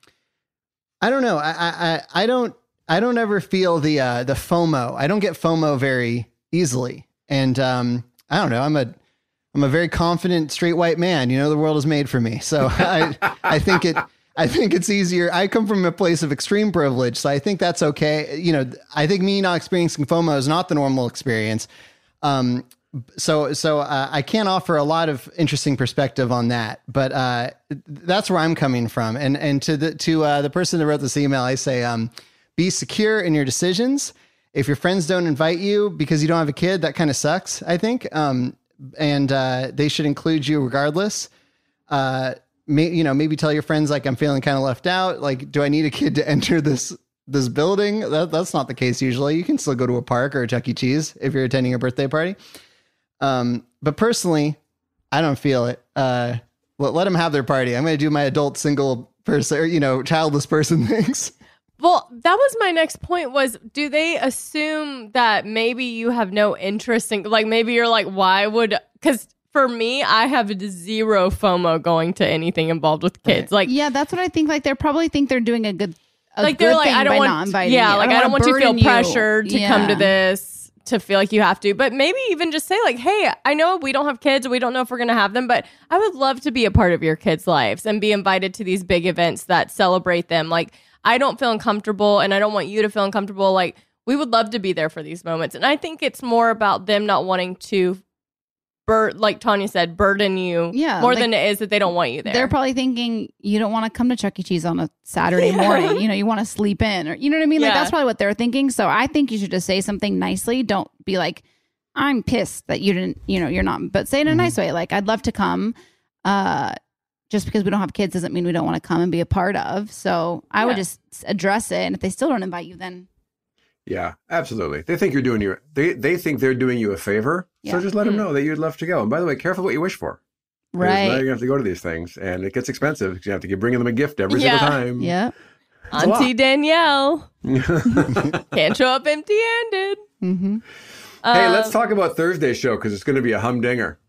Speaker 19: I don't know. I, I, I don't, I don't ever feel the, uh, the FOMO. I don't get FOMO very easily. And, um, I don't know. I'm a, I'm a very confident straight white man. You know, the world is made for me. So I, I think it, I think it's easier. I come from a place of extreme privilege, so I think that's okay. You know, I think me not experiencing FOMO is not the normal experience. Um, so, so uh, I can't offer a lot of interesting perspective on that, but uh, that's where I'm coming from. And and to the to uh, the person that wrote this email, I say, um, be secure in your decisions. If your friends don't invite you because you don't have a kid, that kind of sucks, I think. Um, and uh, they should include you regardless. Uh, may, you know, maybe tell your friends, like, I'm feeling kind of left out. Like, do I need a kid to enter this this building? That, that's not the case usually. You can still go to a park or a Chuck E. Cheese if you're attending a birthday party. Um, but personally, I don't feel it. Uh, let, let them have their party. I'm going to do my adult single person, or, you know, childless person things.
Speaker 2: Well, that was my next point was, do they assume that maybe you have no interest in, like, maybe you're like, why would, because for me, I have zero FOMO going to anything involved with kids. Like,
Speaker 3: yeah, that's what I think. Like, they probably think they're doing a good, a
Speaker 2: like
Speaker 3: good
Speaker 2: they're like,
Speaker 3: thing
Speaker 2: I don't
Speaker 3: by
Speaker 2: want,
Speaker 3: not inviting
Speaker 2: yeah,
Speaker 3: you.
Speaker 2: like, I don't want you to feel
Speaker 3: burden
Speaker 2: pressured to
Speaker 3: Yeah.
Speaker 2: come to this, to feel like you have to, but maybe even just say like, hey, I know we don't have kids. We don't know if we're going to have them, but I would love to be a part of your kids' lives and be invited to these big events that celebrate them. Like, I don't feel uncomfortable and I don't want you to feel uncomfortable. Like, we would love to be there for these moments. And I think it's more about them not wanting to bur- like Tanya said, burden you
Speaker 3: Yeah,
Speaker 2: more
Speaker 3: like,
Speaker 2: than it is that they don't want you there.
Speaker 3: They're probably thinking you don't want to come to Chuck E. Cheese on a Saturday morning. You know, you want to sleep in, or you know what I mean? Like
Speaker 2: Yeah.
Speaker 3: that's probably what they're thinking. So I think you should just say something nicely. Don't be like, I'm pissed that you didn't, you know, you're not, but say it in a nice way. Like, I'd love to come. Uh, just because we don't have kids doesn't mean we don't want to come and be a part of. So I would
Speaker 2: Yeah.
Speaker 3: just address it. And if they still don't invite you, then
Speaker 6: Yeah, absolutely. They think you're doing your, they, they think they're doing you a favor.
Speaker 3: Yeah.
Speaker 6: So just let them
Speaker 2: Mm.
Speaker 6: know that you'd love to go. And by the way, careful what you wish for. Because
Speaker 3: right.
Speaker 6: now you're going to have to go to these things. And it gets expensive because you have to keep bringing them a gift every
Speaker 2: Yeah.
Speaker 6: single time.
Speaker 3: Yeah.
Speaker 6: It's a lot.
Speaker 2: Auntie Danielle can't show up empty-handed.
Speaker 3: Mm-hmm.
Speaker 6: Hey,
Speaker 2: Um,
Speaker 6: let's talk about Thursday's show because it's going to be a humdinger.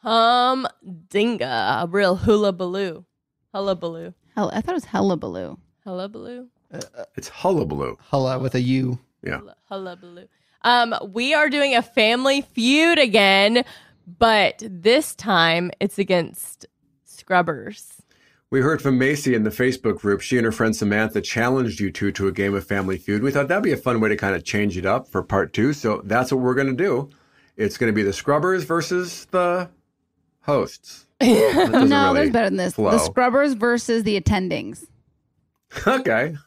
Speaker 2: Humdinga, a real hullabaloo. Hullabaloo.
Speaker 3: Hell, I thought it was hullabaloo.
Speaker 2: Hullabaloo.
Speaker 6: It's hullabaloo.
Speaker 19: Hulla with a U.
Speaker 6: Yeah.
Speaker 2: Hullabaloo. Um, we are doing a family feud again, but this time it's against Scrubbers.
Speaker 6: We heard from Macy in the Facebook group. She and her friend Samantha challenged you two to a game of Family Feud. We thought that'd be a fun way to kind of change it up for part two. So that's what we're going to do. It's going to be the Scrubbers versus the hosts. That doesn't
Speaker 3: No,
Speaker 6: really
Speaker 3: there's better than this.
Speaker 6: flow.
Speaker 3: The Scrubbers versus the attendings.
Speaker 6: Okay.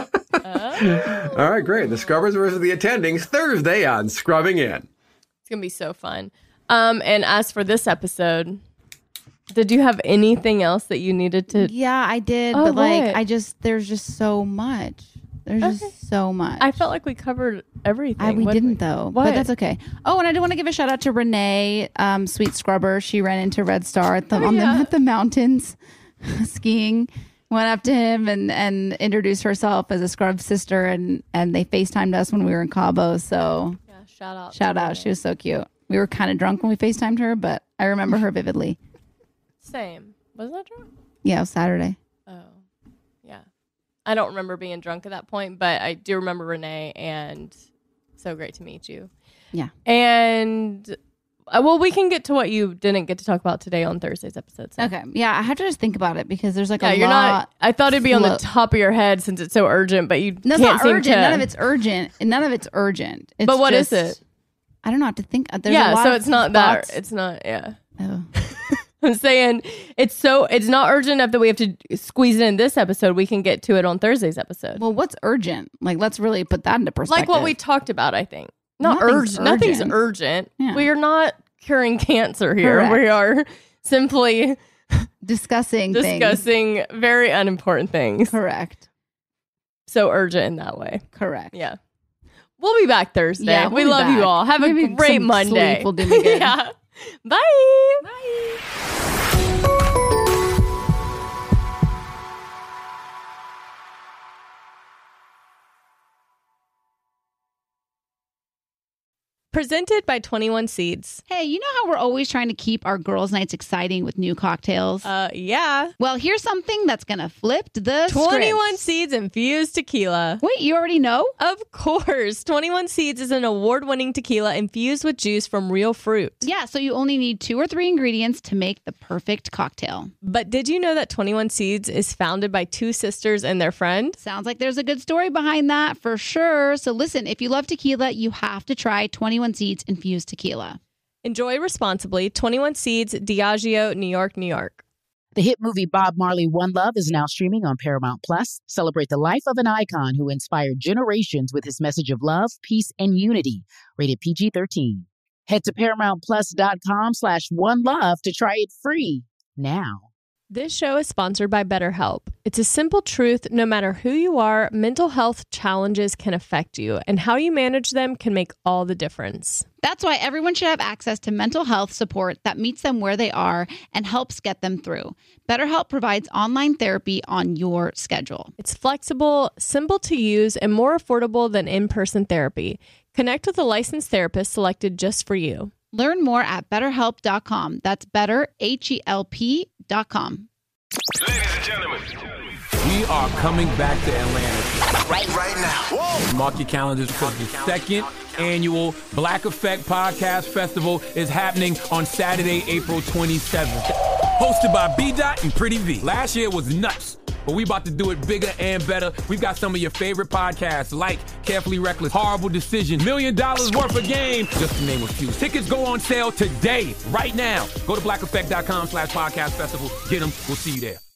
Speaker 6: All right, great. The Scrubbers versus the attendings Thursday on Scrubbing In.
Speaker 2: It's gonna be so fun. Um, and as for this episode, did you have anything else that you needed to?
Speaker 3: Yeah, I did.
Speaker 2: Oh,
Speaker 3: but like,
Speaker 2: what?
Speaker 3: I just, there's just so much. There's
Speaker 2: Okay.
Speaker 3: just so much.
Speaker 2: I felt like we covered everything.
Speaker 3: I, we
Speaker 2: What-
Speaker 3: didn't though,
Speaker 2: What?
Speaker 3: but that's okay. Oh, and I do want to give a shout out to Renee, um, Sweet Scrubber. She ran into Red Star at the,
Speaker 2: Oh,
Speaker 3: on
Speaker 2: yeah.
Speaker 3: the, at the mountains skiing. Went up to him and, and introduced herself as a Scrub sister, and, and they FaceTimed us when we were in Cabo. So
Speaker 2: Yeah, shout out.
Speaker 3: shout
Speaker 2: to
Speaker 3: out.
Speaker 2: Renee.
Speaker 3: She was so cute. We were kind of drunk when we FaceTimed her, but I remember her vividly.
Speaker 2: Same. Wasn't that drunk?
Speaker 3: Yeah, it was Saturday.
Speaker 2: Oh, yeah. I don't remember being drunk at that point, but I do remember Renee, and so great to meet you.
Speaker 3: Yeah.
Speaker 2: And uh, well, we can get to what you didn't get to talk about today on Thursday's episode. So.
Speaker 3: Okay. Yeah, I have to just think about it because there's like
Speaker 2: Yeah,
Speaker 3: a
Speaker 2: you're
Speaker 3: lot.
Speaker 2: not. I thought it'd be on the
Speaker 3: Flo-
Speaker 2: top of your head since it's so urgent, but you
Speaker 3: No, it's
Speaker 2: can't
Speaker 3: not
Speaker 2: seem
Speaker 3: urgent.
Speaker 2: to.
Speaker 3: None of it's urgent. And none of it's urgent. It's
Speaker 2: But what is
Speaker 3: just-
Speaker 2: it?
Speaker 3: I don't know. I have to think. There's a
Speaker 2: yeah,
Speaker 3: lot
Speaker 2: so
Speaker 3: of
Speaker 2: it's not
Speaker 3: spots.
Speaker 2: that. It's not. Yeah.
Speaker 3: Oh.
Speaker 2: I'm saying it's so it's not urgent enough that we have to squeeze it in this episode. We can get to it on Thursday's episode.
Speaker 3: Well, what's urgent? Like, let's really put that into perspective.
Speaker 2: Like what we talked about, I think. Not
Speaker 3: Nothing's
Speaker 2: urgent. Nothing's
Speaker 3: urgent.
Speaker 2: urgent.
Speaker 3: Yeah.
Speaker 2: We are not curing cancer here.
Speaker 3: Correct.
Speaker 2: We are simply
Speaker 3: discussing things.
Speaker 2: discussing very unimportant things.
Speaker 3: Correct.
Speaker 2: So urgent in that way.
Speaker 3: Correct.
Speaker 2: Yeah. We'll be back Thursday.
Speaker 3: Yeah,
Speaker 2: we
Speaker 3: we'll be
Speaker 2: love
Speaker 3: back.
Speaker 2: you all. Have
Speaker 3: Maybe
Speaker 2: a great
Speaker 3: some
Speaker 2: Monday.
Speaker 3: sleep will do me good.
Speaker 2: Yeah. Bye.
Speaker 3: Bye.
Speaker 2: Presented by twenty-one Seeds.
Speaker 1: Hey, you know how we're always trying to keep our girls' nights exciting with new cocktails?
Speaker 2: Uh, yeah.
Speaker 1: Well, here's something that's going to flip the
Speaker 2: twenty-one
Speaker 1: script.
Speaker 2: Seeds infused tequila.
Speaker 1: Wait, you already know?
Speaker 2: Of course. twenty-one Seeds is an award-winning tequila infused with juice from real fruit.
Speaker 1: Yeah, so you only need two or three ingredients to make the perfect cocktail.
Speaker 2: But did you know that twenty-one Seeds is founded by two sisters and their friend?
Speaker 1: Sounds like there's a good story behind that for sure. So listen, if you love tequila, you have to try twenty-one Seeds infused tequila.
Speaker 2: Enjoy responsibly. twenty-one Seeds, Diageo, New York, New York.
Speaker 20: The hit movie Bob Marley One Love is now streaming on Paramount Plus. Celebrate the life of an icon who inspired generations with his message of love, peace, and unity. Rated P G thirteen. Head to ParamountPlus.com slash One Love to try it free now.
Speaker 2: This show is sponsored by BetterHelp. It's a simple truth. No matter who you are, mental health challenges can affect you, and how you manage them can make all the difference.
Speaker 1: That's why everyone should have access to mental health support that meets them where they are and helps get them through. BetterHelp provides online therapy on your schedule.
Speaker 2: It's flexible, simple to use, and more affordable than in-person therapy. Connect with a licensed therapist selected just for you.
Speaker 1: Learn more at better help dot com. That's better, H E L P dot com.
Speaker 4: Ladies and gentlemen, we are coming back to Atlanta.
Speaker 7: Right, right now. Whoa.
Speaker 4: Mark your calendars because the second annual Black Effect Podcast Festival is happening on Saturday, April twenty-seventh. Hosted by B. Dot and Pretty V. Last year was nuts. but we about to do it bigger and better. We've got some of your favorite podcasts like Carefully Reckless, Horrible Decision, Million Dollars Worth of Game, just to name a few. Tickets go on sale today, right now. Go to black effect dot com slash podcast festival. Get them. We'll see you there.